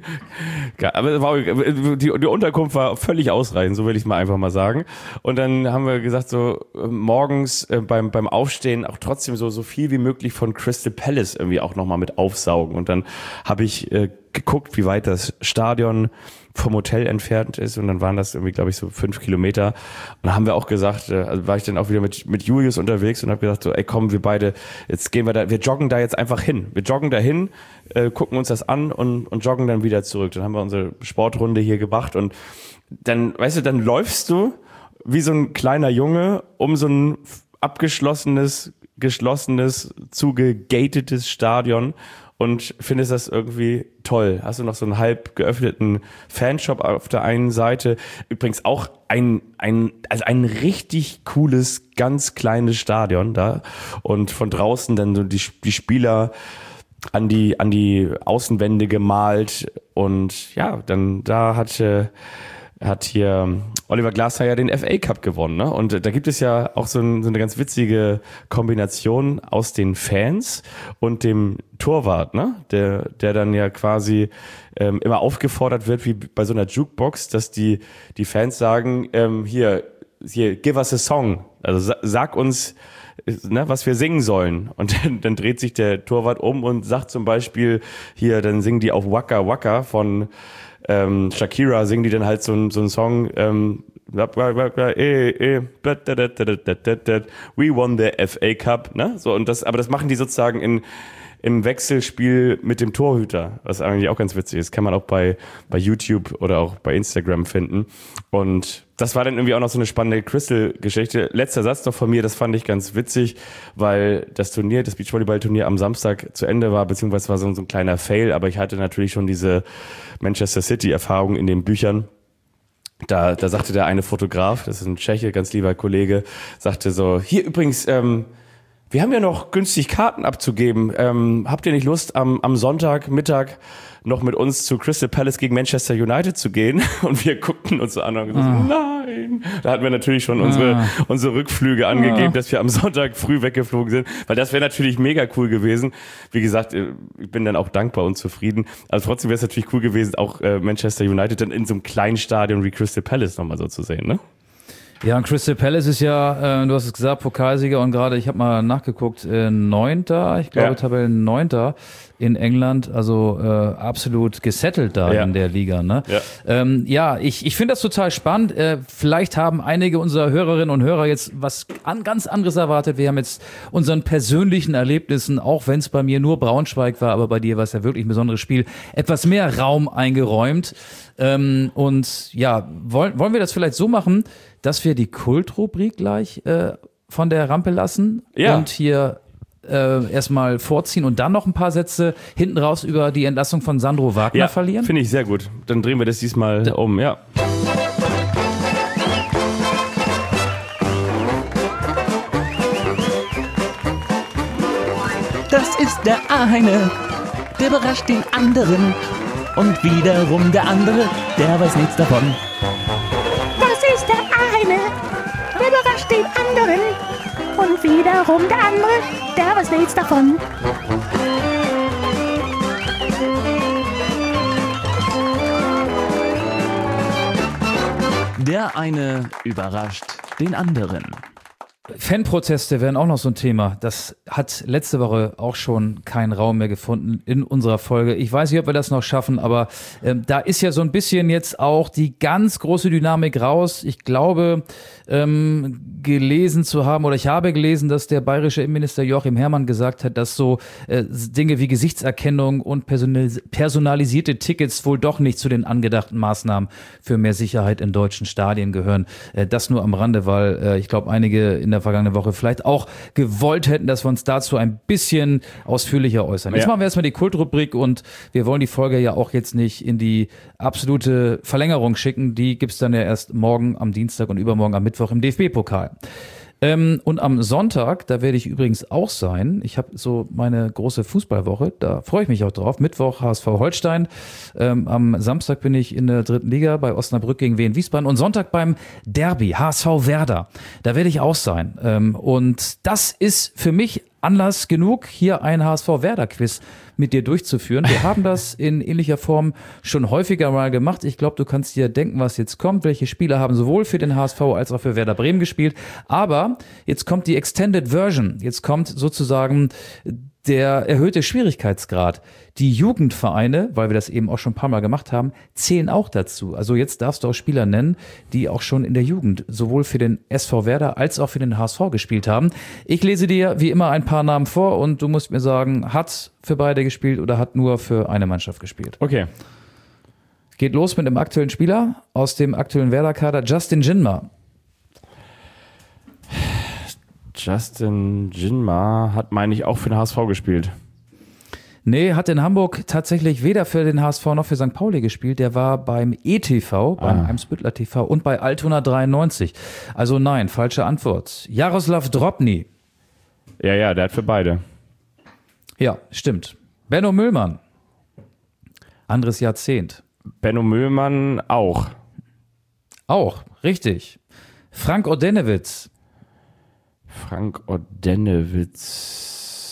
aber die Unterkunft war völlig ausreichend, so will ich mal einfach mal sagen. Und dann haben wir gesagt, so morgens beim Aufstehen auch trotzdem so viel wie möglich von Crystal Palace irgendwie auch nochmal mit aufsaugen. Und dann habe ich geguckt, wie weit das Stadion vom Hotel entfernt ist und dann waren das irgendwie, glaube ich, so 5 Kilometer. Und dann haben wir auch gesagt, also war ich dann auch wieder mit Julius unterwegs und habe gesagt, so, ey komm, wir beide, jetzt gehen wir joggen da jetzt einfach hin. Wir joggen da hin, gucken uns das an und joggen dann wieder zurück. Dann haben wir unsere Sportrunde hier gemacht und dann, weißt du, dann läufst du wie so ein kleiner Junge um so ein geschlossenes, zugegatetes Stadion und findest das irgendwie toll. Hast du noch so einen halb geöffneten Fanshop auf der einen Seite. Übrigens auch ein richtig cooles, ganz kleines Stadion da. Und von draußen dann so die Spieler an die Außenwände gemalt. Und ja, dann da hat hier Oliver Glasner ja den FA Cup gewonnen, ne? Und da gibt es ja auch so eine ganz witzige Kombination aus den Fans und dem Torwart, ne? Der dann ja quasi immer aufgefordert wird, wie bei so einer Jukebox, dass die Fans sagen, hier, give us a song. Also sag uns, ne, was wir singen sollen. Und dann dreht sich der Torwart um und sagt zum Beispiel, hier, dann singen die auf Waka Waka von Shakira, singen die dann halt so einen Song, we won the FA Cup, ne? So, aber das machen die sozusagen im Wechselspiel mit dem Torhüter, was eigentlich auch ganz witzig ist. Kann man auch bei YouTube oder auch bei Instagram finden. Und das war dann irgendwie auch noch so eine spannende Crystal-Geschichte. Letzter Satz noch von mir, das fand ich ganz witzig, weil das Beachvolleyball-Turnier am Samstag zu Ende war, beziehungsweise war so ein kleiner Fail, aber ich hatte natürlich schon diese Manchester City-Erfahrung in den Büchern. Da sagte der eine Fotograf, das ist ein Tscheche, ganz lieber Kollege, sagte so, hier übrigens, wir haben ja noch günstig Karten abzugeben. Habt ihr nicht Lust, am Sonntagmittag noch mit uns zu Crystal Palace gegen Manchester United zu gehen? Und wir guckten uns so an und gesagt, nein. Da hatten wir natürlich schon unsere Rückflüge angegeben, dass wir am Sonntag früh weggeflogen sind, weil das wäre natürlich mega cool gewesen. Wie gesagt, ich bin dann auch dankbar und zufrieden. Also trotzdem wäre es natürlich cool gewesen, auch Manchester United dann in so einem kleinen Stadion wie Crystal Palace nochmal so zu sehen, ne? Ja, und Crystal Palace ist ja, du hast es gesagt, Pokalsieger und gerade, ich habe mal nachgeguckt, 9. Ich glaube, ja. Tabellen 9. in England, also absolut gesettelt da in der Liga. Ne? Ja, ich finde das total spannend. Vielleicht haben einige unserer Hörerinnen und Hörer jetzt was ganz anderes erwartet. Wir haben jetzt unseren persönlichen Erlebnissen, auch wenn es bei mir nur Braunschweig war, aber bei dir war es ja wirklich ein besonderes Spiel, etwas mehr Raum eingeräumt. Und ja, wollen wir das vielleicht so machen, dass wir die Kultrubrik gleich von der Rampe lassen und hier erstmal vorziehen und dann noch ein paar Sätze hinten raus über die Entlassung von Sandro Wagner verlieren? Finde ich sehr gut. Dann drehen wir das diesmal um, ja. Das ist der eine, der überrascht den anderen. Und wiederum der andere, der weiß nichts davon. überrascht den anderen. Und wiederum der andere, der weiß nichts davon. Der eine überrascht den anderen. Fanproteste wären auch noch so ein Thema. Das hat letzte Woche auch schon keinen Raum mehr gefunden in unserer Folge. Ich weiß nicht, ob wir das noch schaffen, aber da ist ja so ein bisschen jetzt auch die ganz große Dynamik raus. Ich glaube, gelesen zu haben, oder ich habe gelesen, dass der bayerische Innenminister Joachim Herrmann gesagt hat, dass so Dinge wie Gesichtserkennung und personalisierte Tickets wohl doch nicht zu den angedachten Maßnahmen für mehr Sicherheit in deutschen Stadien gehören. Das nur am Rande, weil ich glaube, einige in der vergangenen Woche vielleicht auch gewollt hätten, dass wir uns dazu ein bisschen ausführlicher äußern. Jetzt machen wir erstmal die Kultrubrik und wir wollen die Folge ja auch jetzt nicht in die absolute Verlängerung schicken. Die gibt's dann ja erst morgen am Dienstag und übermorgen am Mittwoch im DFB-Pokal. Und am Sonntag, da werde ich übrigens auch sein. Ich habe so meine große Fußballwoche, da freue ich mich auch drauf. Mittwoch HSV Holstein. Am Samstag bin ich in der 3. Liga bei Osnabrück gegen Wien Wiesbaden und Sonntag beim Derby HSV Werder. Da werde ich auch sein. Und das ist für mich Anlass genug, hier ein HSV-Werder-Quiz mit dir durchzuführen. Wir haben das in ähnlicher Form schon häufiger mal gemacht. Ich glaube, du kannst dir denken, was jetzt kommt. Welche Spieler haben sowohl für den HSV als auch für Werder Bremen gespielt. Aber jetzt kommt die Extended Version. Jetzt kommt sozusagen der erhöhte Schwierigkeitsgrad. Die Jugendvereine, weil wir das eben auch schon ein paar Mal gemacht haben, zählen auch dazu. Also jetzt darfst du auch Spieler nennen, die auch schon in der Jugend sowohl für den SV Werder als auch für den HSV gespielt haben. Ich lese dir wie immer ein paar Namen vor und du musst mir sagen, hat für beide gespielt oder hat nur für eine Mannschaft gespielt. Okay. Geht los mit dem aktuellen Spieler aus dem aktuellen Werder-Kader, Justin Jinma. Justin Jinma hat, meine ich, auch für den HSV gespielt. Nee, hat in Hamburg tatsächlich weder für den HSV noch für St. Pauli gespielt. Der war beim ETV, beim Eimsbüttler TV und bei Altona 93. Also nein, falsche Antwort. Jaroslav Drobny. Ja, der hat für beide. Ja, stimmt. Benno Müllmann. Anderes Jahrzehnt. Benno Müllmann auch. Auch, richtig. Frank Ordenewitz. Frank Ordenewitz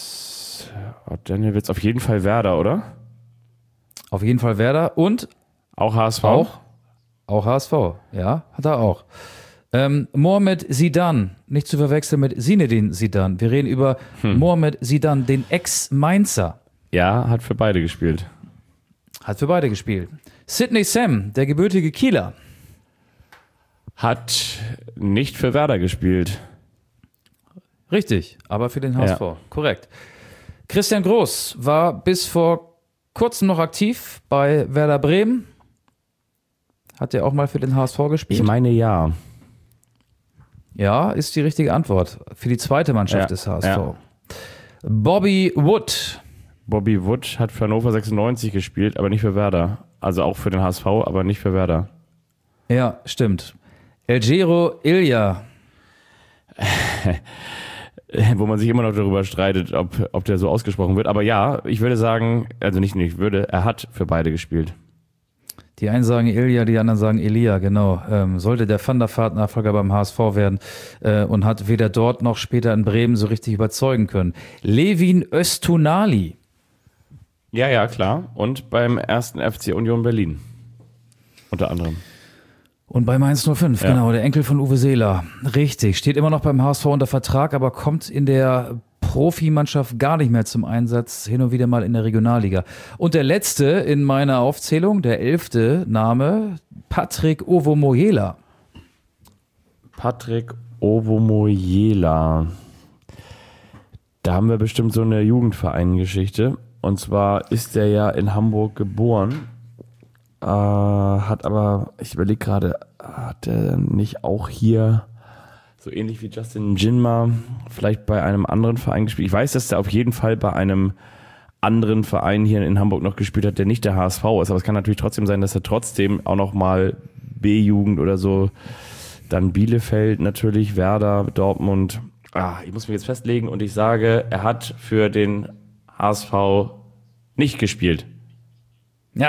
auf jeden Fall Werder, oder? Auf jeden Fall Werder und auch HSV? Auch HSV, ja, hat er auch. Mohamed Zidane, nicht zu verwechseln mit Zinedine Zidane. Wir reden über Mohamed Zidane, den Ex-Mainzer. Ja, hat für beide gespielt. Hat für beide gespielt. Sidney Sam, der gebürtige Kieler. Hat nicht für Werder gespielt. Richtig, aber für den HSV. Ja. Korrekt. Christian Groß war bis vor kurzem noch aktiv bei Werder Bremen. Hat er auch mal für den HSV gespielt? Ich meine ja. Ja, ist die richtige Antwort. Für die zweite Mannschaft des HSV. Ja. Bobby Wood. Bobby Wood hat für Hannover 96 gespielt, aber nicht für Werder. Also auch für den HSV, aber nicht für Werder. Ja, stimmt. Elgero Ilja. Wo man sich immer noch darüber streitet, ob der so ausgesprochen wird. Aber ja, ich würde sagen, also nicht ich würde, er hat für beide gespielt. Die einen sagen Ilja, die anderen sagen Elia, genau. Sollte der Van der Vaart-Nachfolger beim HSV werden und hat weder dort noch später in Bremen so richtig überzeugen können. Levin Öztunali. Ja, klar. Und beim ersten FC Union Berlin. Unter anderem. Und bei Mainz 05, genau, der Enkel von Uwe Seeler. Richtig, steht immer noch beim HSV unter Vertrag, aber kommt in der Profimannschaft gar nicht mehr zum Einsatz, hin und wieder mal in der Regionalliga. Und der letzte in meiner Aufzählung, der 11. Name, Patrick Ovomoyela. Patrick Ovomoyela. Da haben wir bestimmt so eine Jugendverein-Geschichte. Und zwar ist der ja in Hamburg geboren. Hat aber, ich überlege gerade, hat er nicht auch hier so ähnlich wie Justin Jinma vielleicht bei einem anderen Verein gespielt? Ich weiß, dass er auf jeden Fall bei einem anderen Verein hier in Hamburg noch gespielt hat, der nicht der HSV ist. Aber es kann natürlich trotzdem sein, dass er trotzdem auch noch mal B-Jugend oder so, dann Bielefeld natürlich, Werder, Dortmund. Ich muss mich jetzt festlegen und ich sage, er hat für den HSV nicht gespielt. Ja,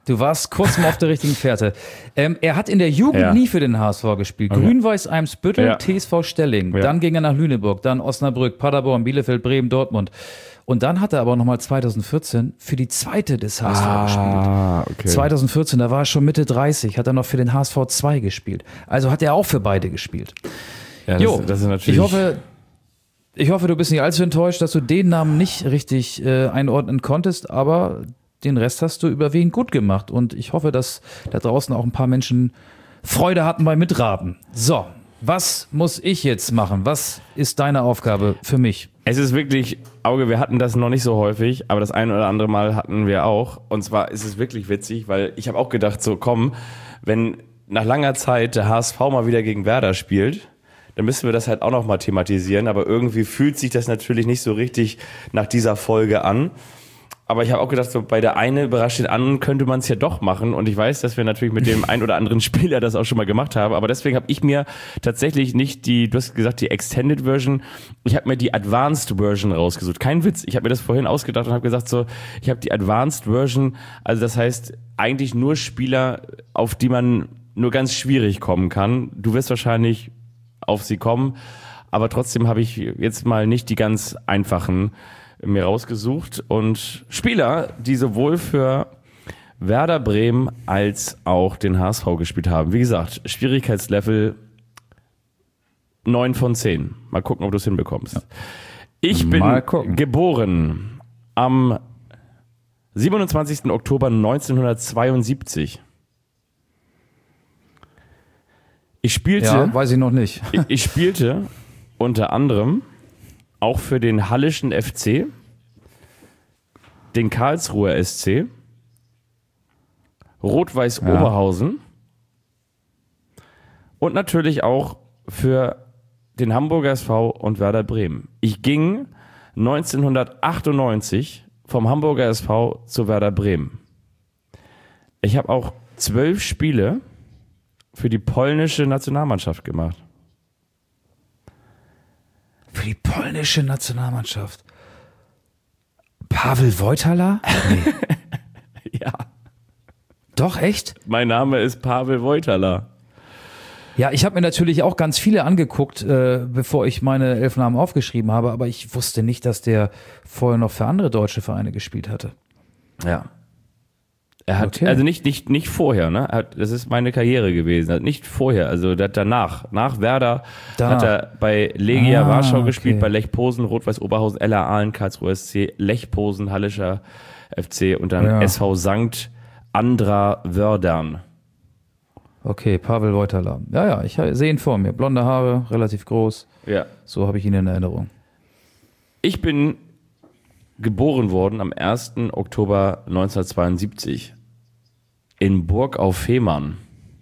Du warst kurz mal auf der richtigen Fährte. Er hat in der Jugend nie für den HSV gespielt. Okay. Grün-Weiß Eimsbüttel, Ja. TSV Stelling. Ja. Dann ging er nach Lüneburg, dann Osnabrück, Paderborn, Bielefeld, Bremen, Dortmund. Und dann hat er aber nochmal 2014 für die zweite des HSV gespielt. Okay. 2014, da war er schon Mitte 30, hat er noch für den HSV 2 gespielt. Also hat er auch für beide gespielt. Ja, das ist natürlich. Ich hoffe, du bist nicht allzu enttäuscht, dass du den Namen nicht richtig einordnen konntest, aber den Rest hast du überwiegend gut gemacht. Und ich hoffe, dass da draußen auch ein paar Menschen Freude hatten beim Mitraten. So, was muss ich jetzt machen? Was ist deine Aufgabe für mich? Es ist wirklich, Auge, wir hatten das noch nicht so häufig, aber das ein oder andere Mal hatten wir auch. Und zwar ist es wirklich witzig, weil ich habe auch gedacht, so komm, wenn nach langer Zeit der HSV mal wieder gegen Werder spielt, dann müssen wir das halt auch noch mal thematisieren. Aber irgendwie fühlt sich das natürlich nicht so richtig nach dieser Folge an. Aber ich habe auch gedacht, so bei der eine überrascht den anderen könnte man es ja doch machen. Und ich weiß, dass wir natürlich mit dem ein oder anderen Spieler das auch schon mal gemacht haben. Aber deswegen habe ich mir tatsächlich nicht du hast gesagt, die Extended Version. Ich habe mir die Advanced Version rausgesucht. Kein Witz. Ich habe mir das vorhin ausgedacht und habe gesagt, so, ich habe die Advanced Version. Also das heißt eigentlich nur Spieler, auf die man nur ganz schwierig kommen kann. Du wirst wahrscheinlich auf sie kommen. Aber trotzdem habe ich jetzt mal nicht die ganz einfachen mir rausgesucht und Spieler, die sowohl für Werder Bremen als auch den HSV gespielt haben. Wie gesagt, Schwierigkeitslevel 9 von 10. Mal gucken, ob du es hinbekommst. Ja. Ich bin geboren am 27. Oktober 1972. Ich spielte, weiß ich noch nicht. Ich spielte unter anderem auch für den Hallischen FC, den Karlsruher SC, Rot-Weiß Oberhausen und natürlich auch für den Hamburger SV und Werder Bremen. Ich ging 1998 vom Hamburger SV zu Werder Bremen. Ich habe auch 12 Spiele für die polnische Nationalmannschaft gemacht. Für die polnische Nationalmannschaft. Pavel Wojtala? Nee. Ja. Doch, echt? Mein Name ist Pavel Wojtala. Ja, ich habe mir natürlich auch ganz viele angeguckt, bevor ich meine 11 Namen aufgeschrieben habe, aber ich wusste nicht, dass der vorher noch für andere deutsche Vereine gespielt hatte. Ja. Er hat, also nicht vorher, ne? Das ist meine Karriere gewesen. Nicht vorher, also danach. Nach Werder hat er bei Legia Warschau gespielt, bei Lech Posen, Rot-Weiß Oberhausen, LA Aalen, Karlsruher SC, Lech Posen, Hallischer FC und dann SV St. Andra Wördern. Okay, Pavel Wojtala. Ja, ich sehe ihn vor mir. Blonde Haare, relativ groß. Ja. So habe ich ihn in Erinnerung. Ich bin geboren worden am 1. Oktober 1972 in Burg auf Fehmarn.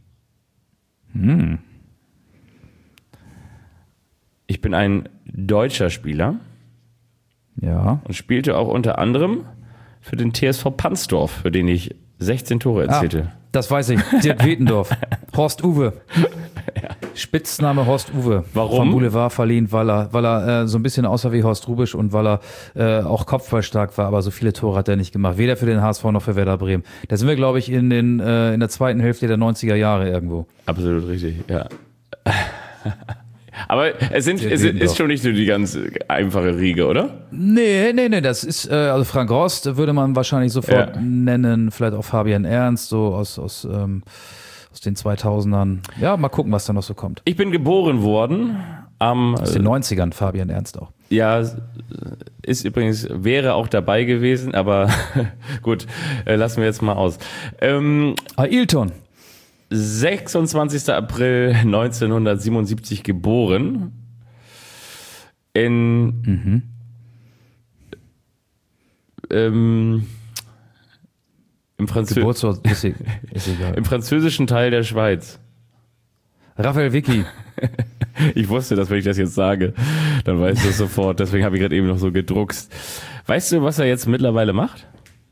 Ich bin ein deutscher Spieler. Ja. Und spielte auch unter anderem für den TSV Pansdorf, für den ich 16 Tore erzielte. Das weiß ich. Dirk Wetendorf. Horst Uwe. Ja. Spitzname Horst Uwe. Warum? Vom Boulevard verliehen, weil er so ein bisschen aussah wie Horst Rubisch und weil er auch kopfballstark war, aber so viele Tore hat er nicht gemacht. Weder für den HSV noch für Werder Bremen. Da sind wir, glaube ich, in der zweiten Hälfte der 90er Jahre irgendwo. Absolut richtig, ja. Aber es ist schon nicht so die ganz einfache Riege, oder? Nee, das ist, also Frank Rost würde man wahrscheinlich sofort nennen, vielleicht auch Fabian Ernst, so aus den 2000ern. Ja, mal gucken, was da noch so kommt. Ich bin geboren worden aus den 90ern, Fabian Ernst auch. Ja, wäre auch dabei gewesen, aber gut, lassen wir jetzt mal aus. Ailton. 26. April 1977 geboren. Im Geburtsort ist egal. Im französischen Teil der Schweiz. Raphael Vicky. Ich wusste, dass wenn ich das jetzt sage, dann weißt du es sofort. Deswegen habe ich gerade eben noch so gedruckst. Weißt du, was er jetzt mittlerweile macht?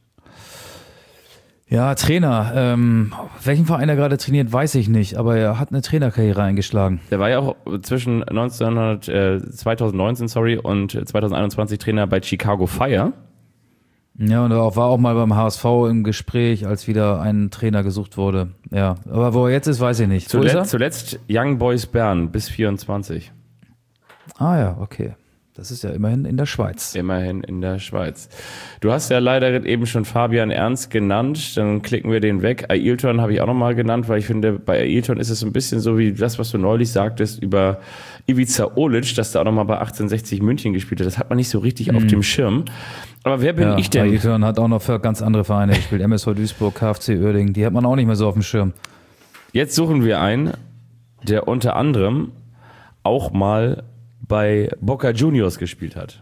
Ja, Trainer. Welchen Verein er gerade trainiert, weiß ich nicht, aber er hat eine Trainerkarriere eingeschlagen. Der war ja auch zwischen 2019 und 2021 Trainer bei Chicago Fire. Ja, und er war auch mal beim HSV im Gespräch, als wieder ein Trainer gesucht wurde. Ja, aber wo er jetzt ist, weiß ich nicht. Wo ist er? Zuletzt Young Boys Bern bis 24. Ah ja, okay. Das ist ja immerhin in der Schweiz. Immerhin in der Schweiz. Du hast ja leider eben schon Fabian Ernst genannt, dann klicken wir den weg. Ailton habe ich auch nochmal genannt, weil ich finde, bei Ailton ist es ein bisschen so wie das, was du neulich sagtest über Ivica Olic, dass der auch nochmal bei 1860 München gespielt hat. Das hat man nicht so richtig auf dem Schirm. Aber wer bin ich denn? Ailton hat auch noch für ganz andere Vereine gespielt. MSV Duisburg, KfC Uerdingen, die hat man auch nicht mehr so auf dem Schirm. Jetzt suchen wir einen, der unter anderem auch mal bei Boca Juniors gespielt hat.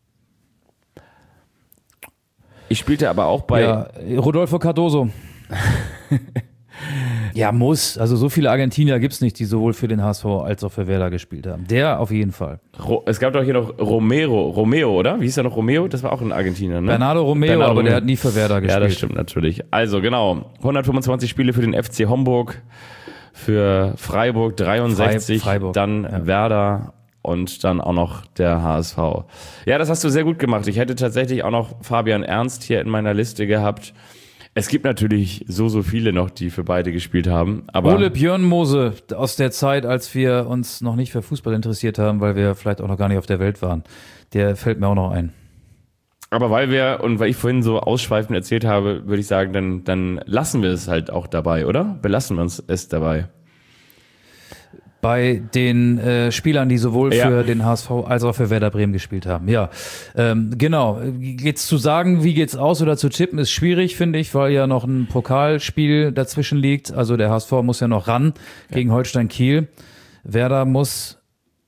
Ich spielte aber auch bei... Ja, Rodolfo Cardoso. Ja, muss. Also so viele Argentinier gibt es nicht, die sowohl für den HSV als auch für Werder gespielt haben. Der auf jeden Fall. Es gab doch hier noch Romeo, oder? Wie hieß der noch? Romeo? Das war auch ein Argentinier, ne? Bernardo Romeo, aber der hat nie für Werder gespielt. Ja, das stimmt natürlich. Also genau, 125 Spiele für den FC Homburg, für Freiburg 63, Freiburg. Dann Werder und dann auch noch der HSV. Ja, das hast du sehr gut gemacht. Ich hätte tatsächlich auch noch Fabian Ernst hier in meiner Liste gehabt. Es gibt natürlich so viele noch, die für beide gespielt haben. Aber Ole Björnmose aus der Zeit, als wir uns noch nicht für Fußball interessiert haben, weil wir vielleicht auch noch gar nicht auf der Welt waren. Der fällt mir auch noch ein. Aber weil ich vorhin so ausschweifend erzählt habe, würde ich sagen, dann lassen wir es halt auch dabei, oder? Belassen wir uns es dabei. Bei den Spielern, die sowohl für den HSV als auch für Werder Bremen gespielt haben. Ja, genau. Jetzt zu sagen, wie geht's aus oder zu tippen, ist schwierig, finde ich, weil ja noch ein Pokalspiel dazwischen liegt. Also der HSV muss ja noch ran gegen Holstein Kiel. Werder muss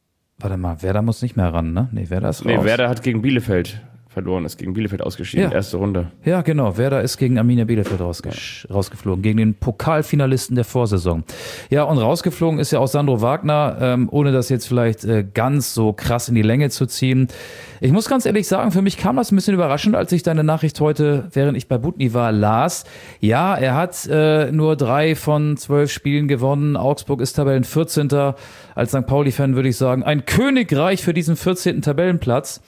nicht mehr ran, ne? Nee, Werder ist raus. Nee, Werder hat gegen Bielefeld verloren, ist gegen Bielefeld ausgeschieden, erste Runde. Ja, genau. Werder ist gegen Arminia Bielefeld rausgeflogen, gegen den Pokalfinalisten der Vorsaison. Ja, und rausgeflogen ist ja auch Sandro Wagner, ohne das jetzt vielleicht ganz so krass in die Länge zu ziehen. Ich muss ganz ehrlich sagen, für mich kam das ein bisschen überraschend, als ich deine Nachricht heute, während ich bei Butni war, las. Ja, er hat nur 3 von 12 Spielen gewonnen. Augsburg ist Tabellen 14. Als St. Pauli-Fan würde ich sagen, ein Königreich für diesen 14. Tabellenplatz.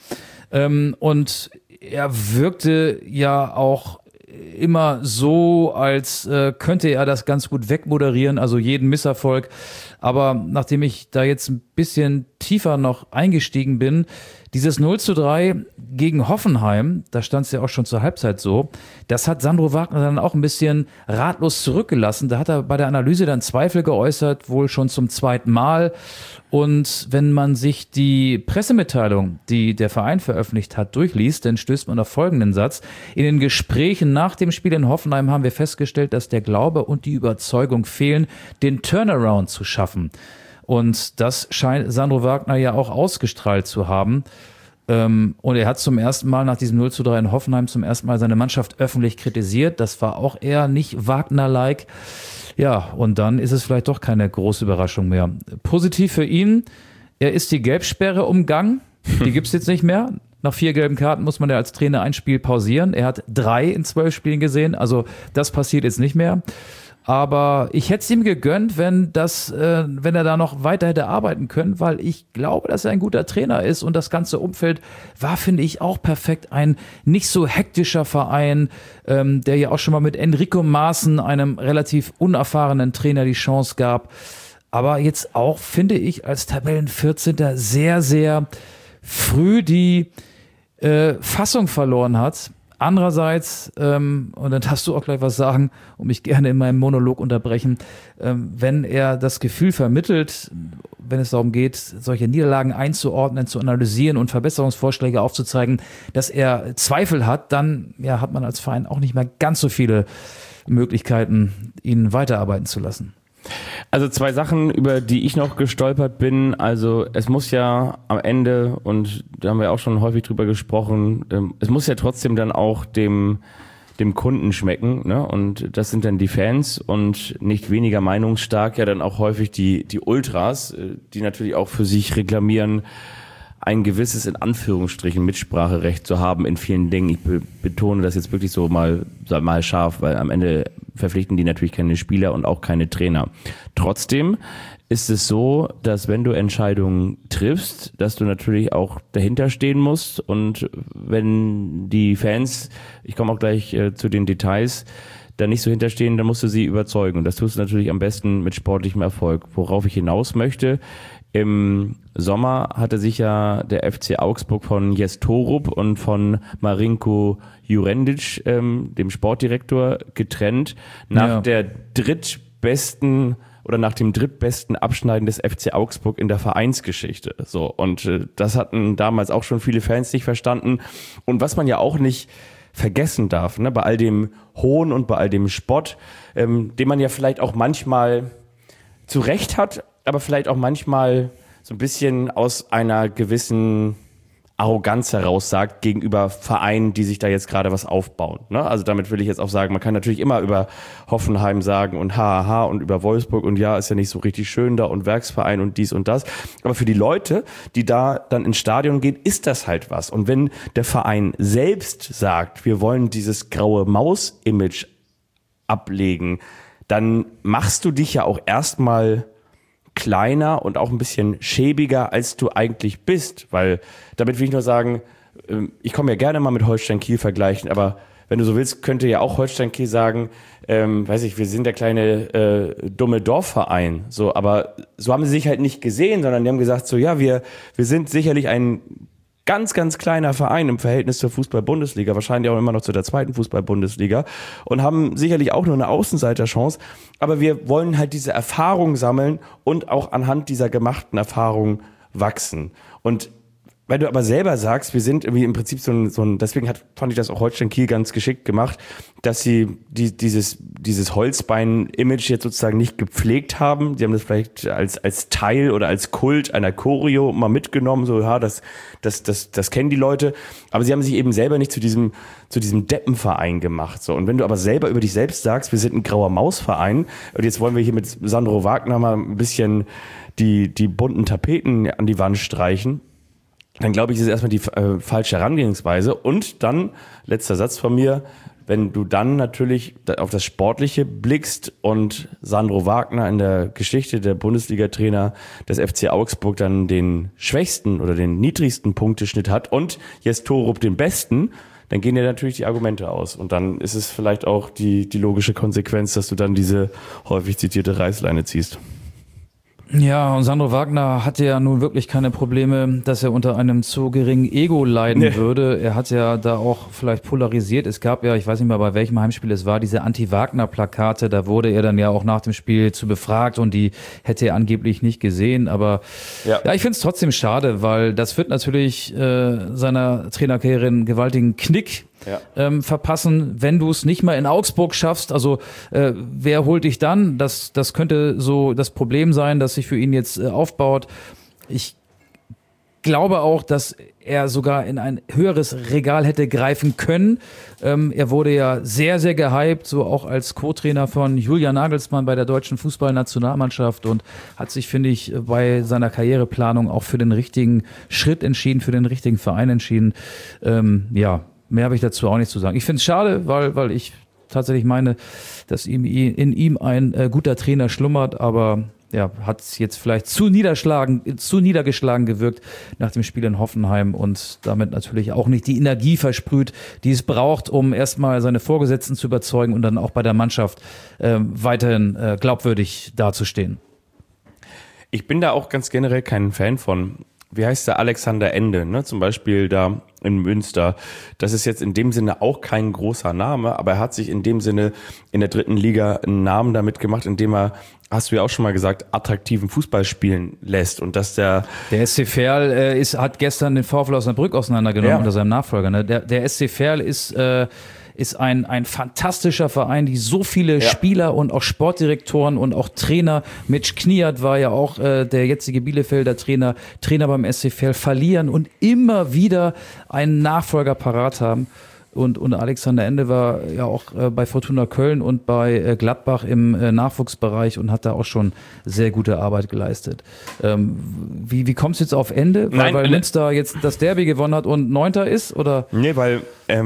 Und er wirkte ja auch immer so, als könnte er das ganz gut wegmoderieren, also jeden Misserfolg. Aber nachdem ich da jetzt ein bisschen tiefer noch eingestiegen bin, dieses 0:3 gegen Hoffenheim, da stand es ja auch schon zur Halbzeit so, das hat Sandro Wagner dann auch ein bisschen ratlos zurückgelassen. Da hat er bei der Analyse dann Zweifel geäußert, wohl schon zum 2. Mal. Und wenn man sich die Pressemitteilung, die der Verein veröffentlicht hat, durchliest, dann stößt man auf folgenden Satz. In den Gesprächen nach dem Spiel in Hoffenheim haben wir festgestellt, dass der Glaube und die Überzeugung fehlen, den Turnaround zu schaffen. Und das scheint Sandro Wagner ja auch ausgestrahlt zu haben. Und er hat zum ersten Mal nach diesem 0:3 in Hoffenheim zum ersten Mal seine Mannschaft öffentlich kritisiert. Das war auch eher nicht Wagner-like. Ja, und dann ist es vielleicht doch keine große Überraschung mehr. Positiv für ihn, er ist die Gelbsperre umgangen. Die gibt's jetzt nicht mehr. Nach 4 gelben Karten muss man ja als Trainer ein Spiel pausieren. Er hat 3 in 12 Spielen gesehen. Also das passiert jetzt nicht mehr. Aber ich hätte es ihm gegönnt, wenn er da noch weiter hätte arbeiten können, weil ich glaube, dass er ein guter Trainer ist und das ganze Umfeld war, finde ich, auch perfekt. Ein nicht so hektischer Verein, der ja auch schon mal mit Enrico Maaßen, einem relativ unerfahrenen Trainer, die Chance gab. Aber jetzt auch, finde ich, als Tabellen 14. sehr, sehr früh die Fassung verloren hat. Andererseits, und dann darfst du auch gleich was sagen und mich gerne in meinem Monolog unterbrechen, wenn er das Gefühl vermittelt, wenn es darum geht, solche Niederlagen einzuordnen, zu analysieren und Verbesserungsvorschläge aufzuzeigen, dass er Zweifel hat, dann hat man als Verein auch nicht mehr ganz so viele Möglichkeiten, ihn weiterarbeiten zu lassen. Also 2 Sachen, über die ich noch gestolpert bin. Also es muss ja am Ende, und da haben wir auch schon häufig drüber gesprochen, es muss ja trotzdem dann auch dem Kunden schmecken, ne? Und das sind dann die Fans und nicht weniger meinungsstark ja dann auch häufig die Ultras, die natürlich auch für sich reklamieren, ein gewisses, in Anführungsstrichen, Mitspracherecht zu haben in vielen Dingen. Ich betone das jetzt wirklich so mal scharf, weil am Ende verpflichten die natürlich keine Spieler und auch keine Trainer. Trotzdem ist es so, dass wenn du Entscheidungen triffst, dass du natürlich auch dahinter stehen musst, und wenn die Fans, ich komme auch gleich zu den Details, da nicht so hinterstehen, dann musst du sie überzeugen. Und das tust du natürlich am besten mit sportlichem Erfolg. Worauf ich hinaus möchte: Im Sommer hatte sich ja der FC Augsburg von Jes Torup und von Marinko Jurendic, dem Sportdirektor, getrennt nach dem drittbesten Abschneiden des FC Augsburg in der Vereinsgeschichte. So, und das hatten damals auch schon viele Fans nicht verstanden. Und was man ja auch nicht vergessen darf, ne, bei all dem Hohn und bei all dem Spott, den man ja vielleicht auch manchmal zu Recht hat, aber vielleicht auch manchmal so ein bisschen aus einer gewissen Arroganz heraus sagt gegenüber Vereinen, die sich da jetzt gerade was aufbauen. Ne? Also damit will ich jetzt auch sagen, man kann natürlich immer über Hoffenheim sagen und haha und über Wolfsburg und ja, ist ja nicht so richtig schön da und Werksverein und dies und das. Aber für die Leute, die da dann ins Stadion gehen, ist das halt was. Und wenn der Verein selbst sagt, wir wollen dieses graue Maus-Image ablegen, dann machst du dich ja auch erstmal kleiner und auch ein bisschen schäbiger, als du eigentlich bist, weil damit will ich nur sagen, ich komme ja gerne mal mit Holstein Kiel vergleichen, aber wenn du so willst, könnte ja auch Holstein Kiel sagen, wir sind der kleine dumme Dorfverein, so, aber so haben sie sich halt nicht gesehen, sondern die haben gesagt, so ja, wir sind sicherlich ein ganz, ganz kleiner Verein im Verhältnis zur Fußball-Bundesliga, wahrscheinlich auch immer noch zu der zweiten Fußball-Bundesliga, und haben sicherlich auch nur eine Außenseiterchance, aber wir wollen halt diese Erfahrung sammeln und auch anhand dieser gemachten Erfahrung wachsen. Und weil du aber selber sagst, wir sind irgendwie im Prinzip so ein deswegen fand ich das auch Holstein Kiel ganz geschickt gemacht, dass sie dieses Holzbein-Image jetzt sozusagen nicht gepflegt haben. Die haben das vielleicht als Teil oder als Kult einer Choreo mal mitgenommen, so ja, das kennen die Leute, aber sie haben sich eben selber nicht zu diesem Deppenverein gemacht. So. Und wenn du aber selber über dich selbst sagst, wir sind ein grauer Mausverein, und jetzt wollen wir hier mit Sandro Wagner mal ein bisschen die bunten Tapeten an die Wand streichen, dann glaube ich, ist es erstmal die falsche Herangehensweise. Und dann, letzter Satz von mir, wenn du dann natürlich auf das Sportliche blickst und Sandro Wagner in der Geschichte der Bundesliga-Trainer des FC Augsburg dann den schwächsten oder den niedrigsten Punkteschnitt hat und Jes Torup den besten, dann gehen dir natürlich die Argumente aus. Und dann ist es vielleicht auch die logische Konsequenz, dass du dann diese häufig zitierte Reißleine ziehst. Ja, und Sandro Wagner hatte ja nun wirklich keine Probleme, dass er unter einem zu geringen Ego leiden würde. Er hat ja da auch vielleicht polarisiert. Es gab ja, ich weiß nicht mehr, bei welchem Heimspiel es war, diese Anti-Wagner-Plakate. Da wurde er dann ja auch nach dem Spiel zu befragt und die hätte er angeblich nicht gesehen. Aber ja ich finde es trotzdem schade, weil das wird natürlich seiner Trainerkarriere einen gewaltigen Knick verpassen, wenn du es nicht mal in Augsburg schaffst. Also wer holt dich dann? Das könnte so das Problem sein, das sich für ihn jetzt aufbaut. Ich glaube auch, dass er sogar in ein höheres Regal hätte greifen können. Er wurde ja sehr, sehr gehypt, so auch als Co-Trainer von Julian Nagelsmann bei der deutschen Fußballnationalmannschaft, und hat sich, finde ich, bei seiner Karriereplanung auch für den richtigen Schritt entschieden, für den richtigen Verein entschieden. Mehr habe ich dazu auch nicht zu sagen. Ich finde es schade, weil ich tatsächlich meine, dass in ihm ein guter Trainer schlummert, aber ja, hat es jetzt vielleicht zu niedergeschlagen gewirkt nach dem Spiel in Hoffenheim und damit natürlich auch nicht die Energie versprüht, die es braucht, um erstmal seine Vorgesetzten zu überzeugen und dann auch bei der Mannschaft weiterhin glaubwürdig dazustehen. Ich bin da auch ganz generell kein Fan von. Wie heißt der Alexander Ende, ne? Zum Beispiel da in Münster. Das ist jetzt in dem Sinne auch kein großer Name, aber er hat sich in dem Sinne in der 3. Liga einen Namen damit gemacht, indem er, hast du ja auch schon mal gesagt, attraktiven Fußball spielen lässt. Und dass der SC Verl hat gestern den VfL Osnabrück auseinandergenommen unter seinem Nachfolger. Ne? Der SC Verl ist ein fantastischer Verein, die so viele Spieler und auch Sportdirektoren und auch Trainer, Mitch Kniat war ja auch der jetzige Bielefelder Trainer beim SC Verl, verlieren und immer wieder einen Nachfolger parat haben. und Alexander Ende war ja auch bei Fortuna Köln und bei Gladbach im Nachwuchsbereich und hat da auch schon sehr gute Arbeit geleistet. Wie kommst du jetzt auf Ende? Weil Münster jetzt das Derby gewonnen hat und Neunter ist? Oder? Nee, weil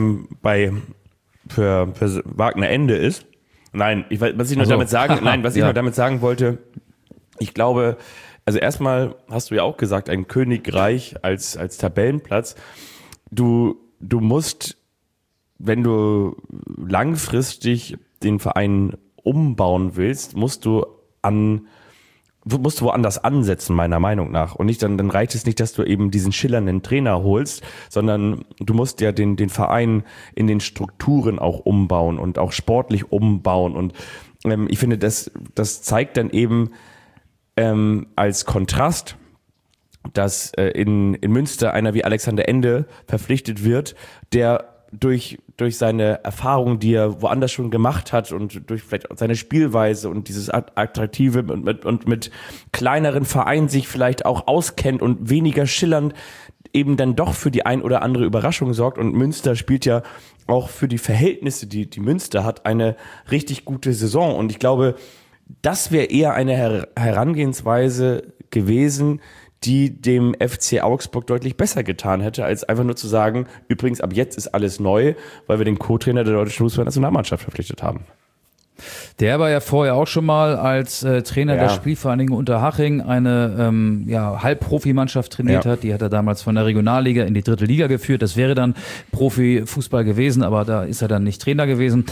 für Wagner Ende ist. Nein, was ich nur damit sagen wollte, ich glaube, also erstmal hast du ja auch gesagt, ein Königreich als Tabellenplatz. Du musst, wenn du langfristig den Verein umbauen willst, musst du woanders ansetzen, meiner Meinung nach. Und dann reicht es nicht, dass du eben diesen schillernden Trainer holst, sondern du musst ja den Verein in den Strukturen auch umbauen und auch sportlich umbauen. Und ich finde, das zeigt dann eben als Kontrast, dass in Münster einer wie Alexander Ende verpflichtet wird, der durch seine Erfahrung, die er woanders schon gemacht hat und durch vielleicht seine Spielweise und dieses Attraktive und mit kleineren Vereinen sich vielleicht auch auskennt und weniger schillernd eben dann doch für die ein oder andere Überraschung sorgt. Und Münster spielt ja auch für die Verhältnisse, die Münster hat, eine richtig gute Saison. Und ich glaube, das wäre eher eine Herangehensweise gewesen, die dem FC Augsburg deutlich besser getan hätte, als einfach nur zu sagen, übrigens ab jetzt ist alles neu, weil wir den Co-Trainer der deutschen Fußballnationalmannschaft verpflichtet haben. Der war ja vorher auch schon mal als Trainer der Spielvereinigung Unterhaching eine Halbprofimannschaft trainiert hat. Die hat er damals von der Regionalliga in die 3. Liga geführt. Das wäre dann Profifußball gewesen, aber da ist er dann nicht Trainer gewesen.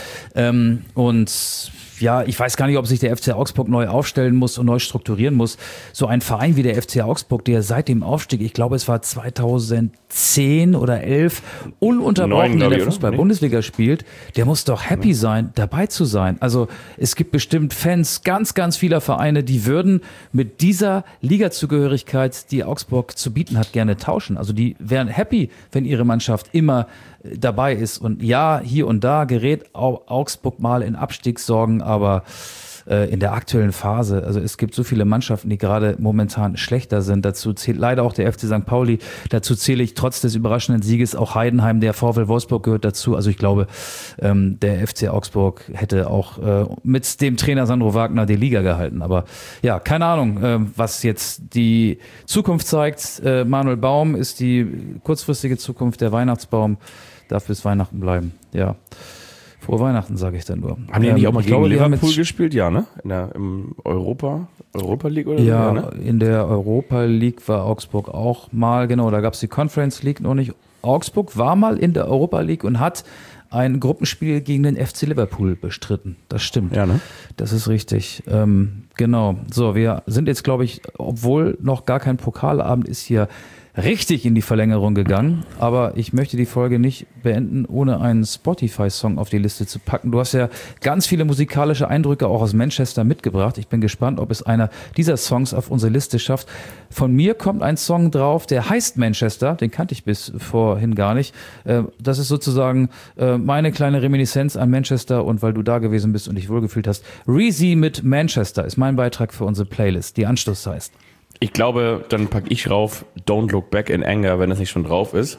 Ja, ich weiß gar nicht, ob sich der FC Augsburg neu aufstellen muss und neu strukturieren muss. So ein Verein wie der FC Augsburg, der seit dem Aufstieg, ich glaube es war 2010 oder 11, ununterbrochen in der Fußball-Bundesliga spielt, der muss doch happy sein, dabei zu sein. Also es gibt bestimmt Fans ganz, ganz vieler Vereine, die würden mit dieser Ligazugehörigkeit, die Augsburg zu bieten hat, gerne tauschen. Also die wären happy, wenn ihre Mannschaft immer dabei ist. Und ja, hier und da gerät Augsburg mal in Abstiegssorgen, aber in der aktuellen Phase, also es gibt so viele Mannschaften, die gerade momentan schlechter sind. Dazu zählt leider auch der FC St. Pauli. Dazu zähle ich trotz des überraschenden Sieges auch Heidenheim, der VfL Wolfsburg gehört dazu. Also ich glaube, der FC Augsburg hätte auch mit dem Trainer Sandro Wagner die Liga gehalten. Aber ja, keine Ahnung, was jetzt die Zukunft zeigt. Manuel Baum ist die kurzfristige Zukunft, der Weihnachtsbaum darf bis Weihnachten bleiben. Ja. Frohe Weihnachten, sage ich dann nur. Haben die nicht auch mal gegen Liverpool gespielt? Ja, ne? Im Europa League oder so? Ja, ne? In der Europa League war Augsburg auch mal, genau, da gab es die Conference League noch nicht. Augsburg war mal in der Europa League und hat ein Gruppenspiel gegen den FC Liverpool bestritten. Das stimmt. Ja, ne? Das ist richtig. Genau. So, wir sind jetzt, glaube ich, obwohl noch gar kein Pokalabend ist, hier richtig in die Verlängerung gegangen, aber ich möchte die Folge nicht beenden, ohne einen Spotify-Song auf die Liste zu packen. Du hast ja ganz viele musikalische Eindrücke auch aus Manchester mitgebracht. Ich bin gespannt, ob es einer dieser Songs auf unsere Liste schafft. Von mir kommt ein Song drauf, der heißt Manchester, den kannte ich bis vorhin gar nicht. Das ist sozusagen meine kleine Reminiszenz an Manchester und weil du da gewesen bist und dich wohlgefühlt hast. Reezy mit Manchester ist mein Beitrag für unsere Playlist, die Anstoß heißt. Ich glaube, dann packe ich rauf Don't Look Back in Anger, wenn das nicht schon drauf ist.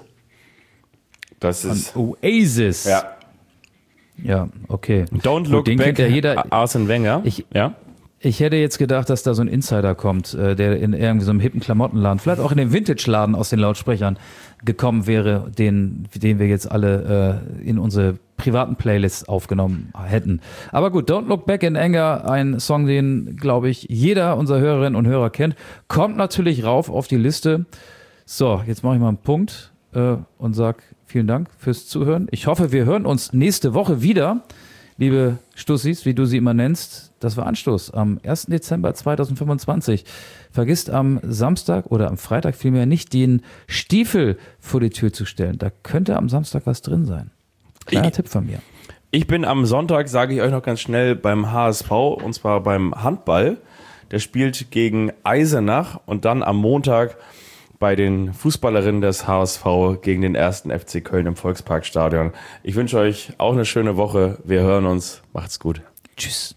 Das ist Oasis. Ja. Ja, okay. Don't Look Back, ja jeder. Arsene Wenger. Ich hätte jetzt gedacht, dass da so ein Insider kommt, der in irgendwie so einem hippen Klamottenladen, vielleicht auch in dem Vintage-Laden aus den Lautsprechern gekommen wäre, den wir jetzt alle in unsere privaten Playlists aufgenommen hätten. Aber gut, Don't Look Back in Anger, ein Song, den, glaube ich, jeder unserer Hörerinnen und Hörer kennt, kommt natürlich rauf auf die Liste. So, jetzt mache ich mal einen Punkt und sage vielen Dank fürs Zuhören. Ich hoffe, wir hören uns nächste Woche wieder. Liebe Stussis, wie du sie immer nennst, das war Anstoß am 1. Dezember 2025. Vergisst am Samstag oder am Freitag vielmehr nicht, den Stiefel vor die Tür zu stellen. Da könnte am Samstag was drin sein. Kleiner Tipp von mir. Ich bin am Sonntag, sage ich euch noch ganz schnell, beim HSV und zwar beim Handball. Der spielt gegen Eisenach und dann am Montag bei den Fußballerinnen des HSV gegen den 1. FC Köln im Volksparkstadion. Ich wünsche euch auch eine schöne Woche. Wir hören uns. Macht's gut. Tschüss.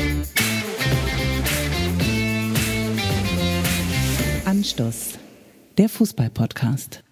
Anstoß, der Fußball-Podcast.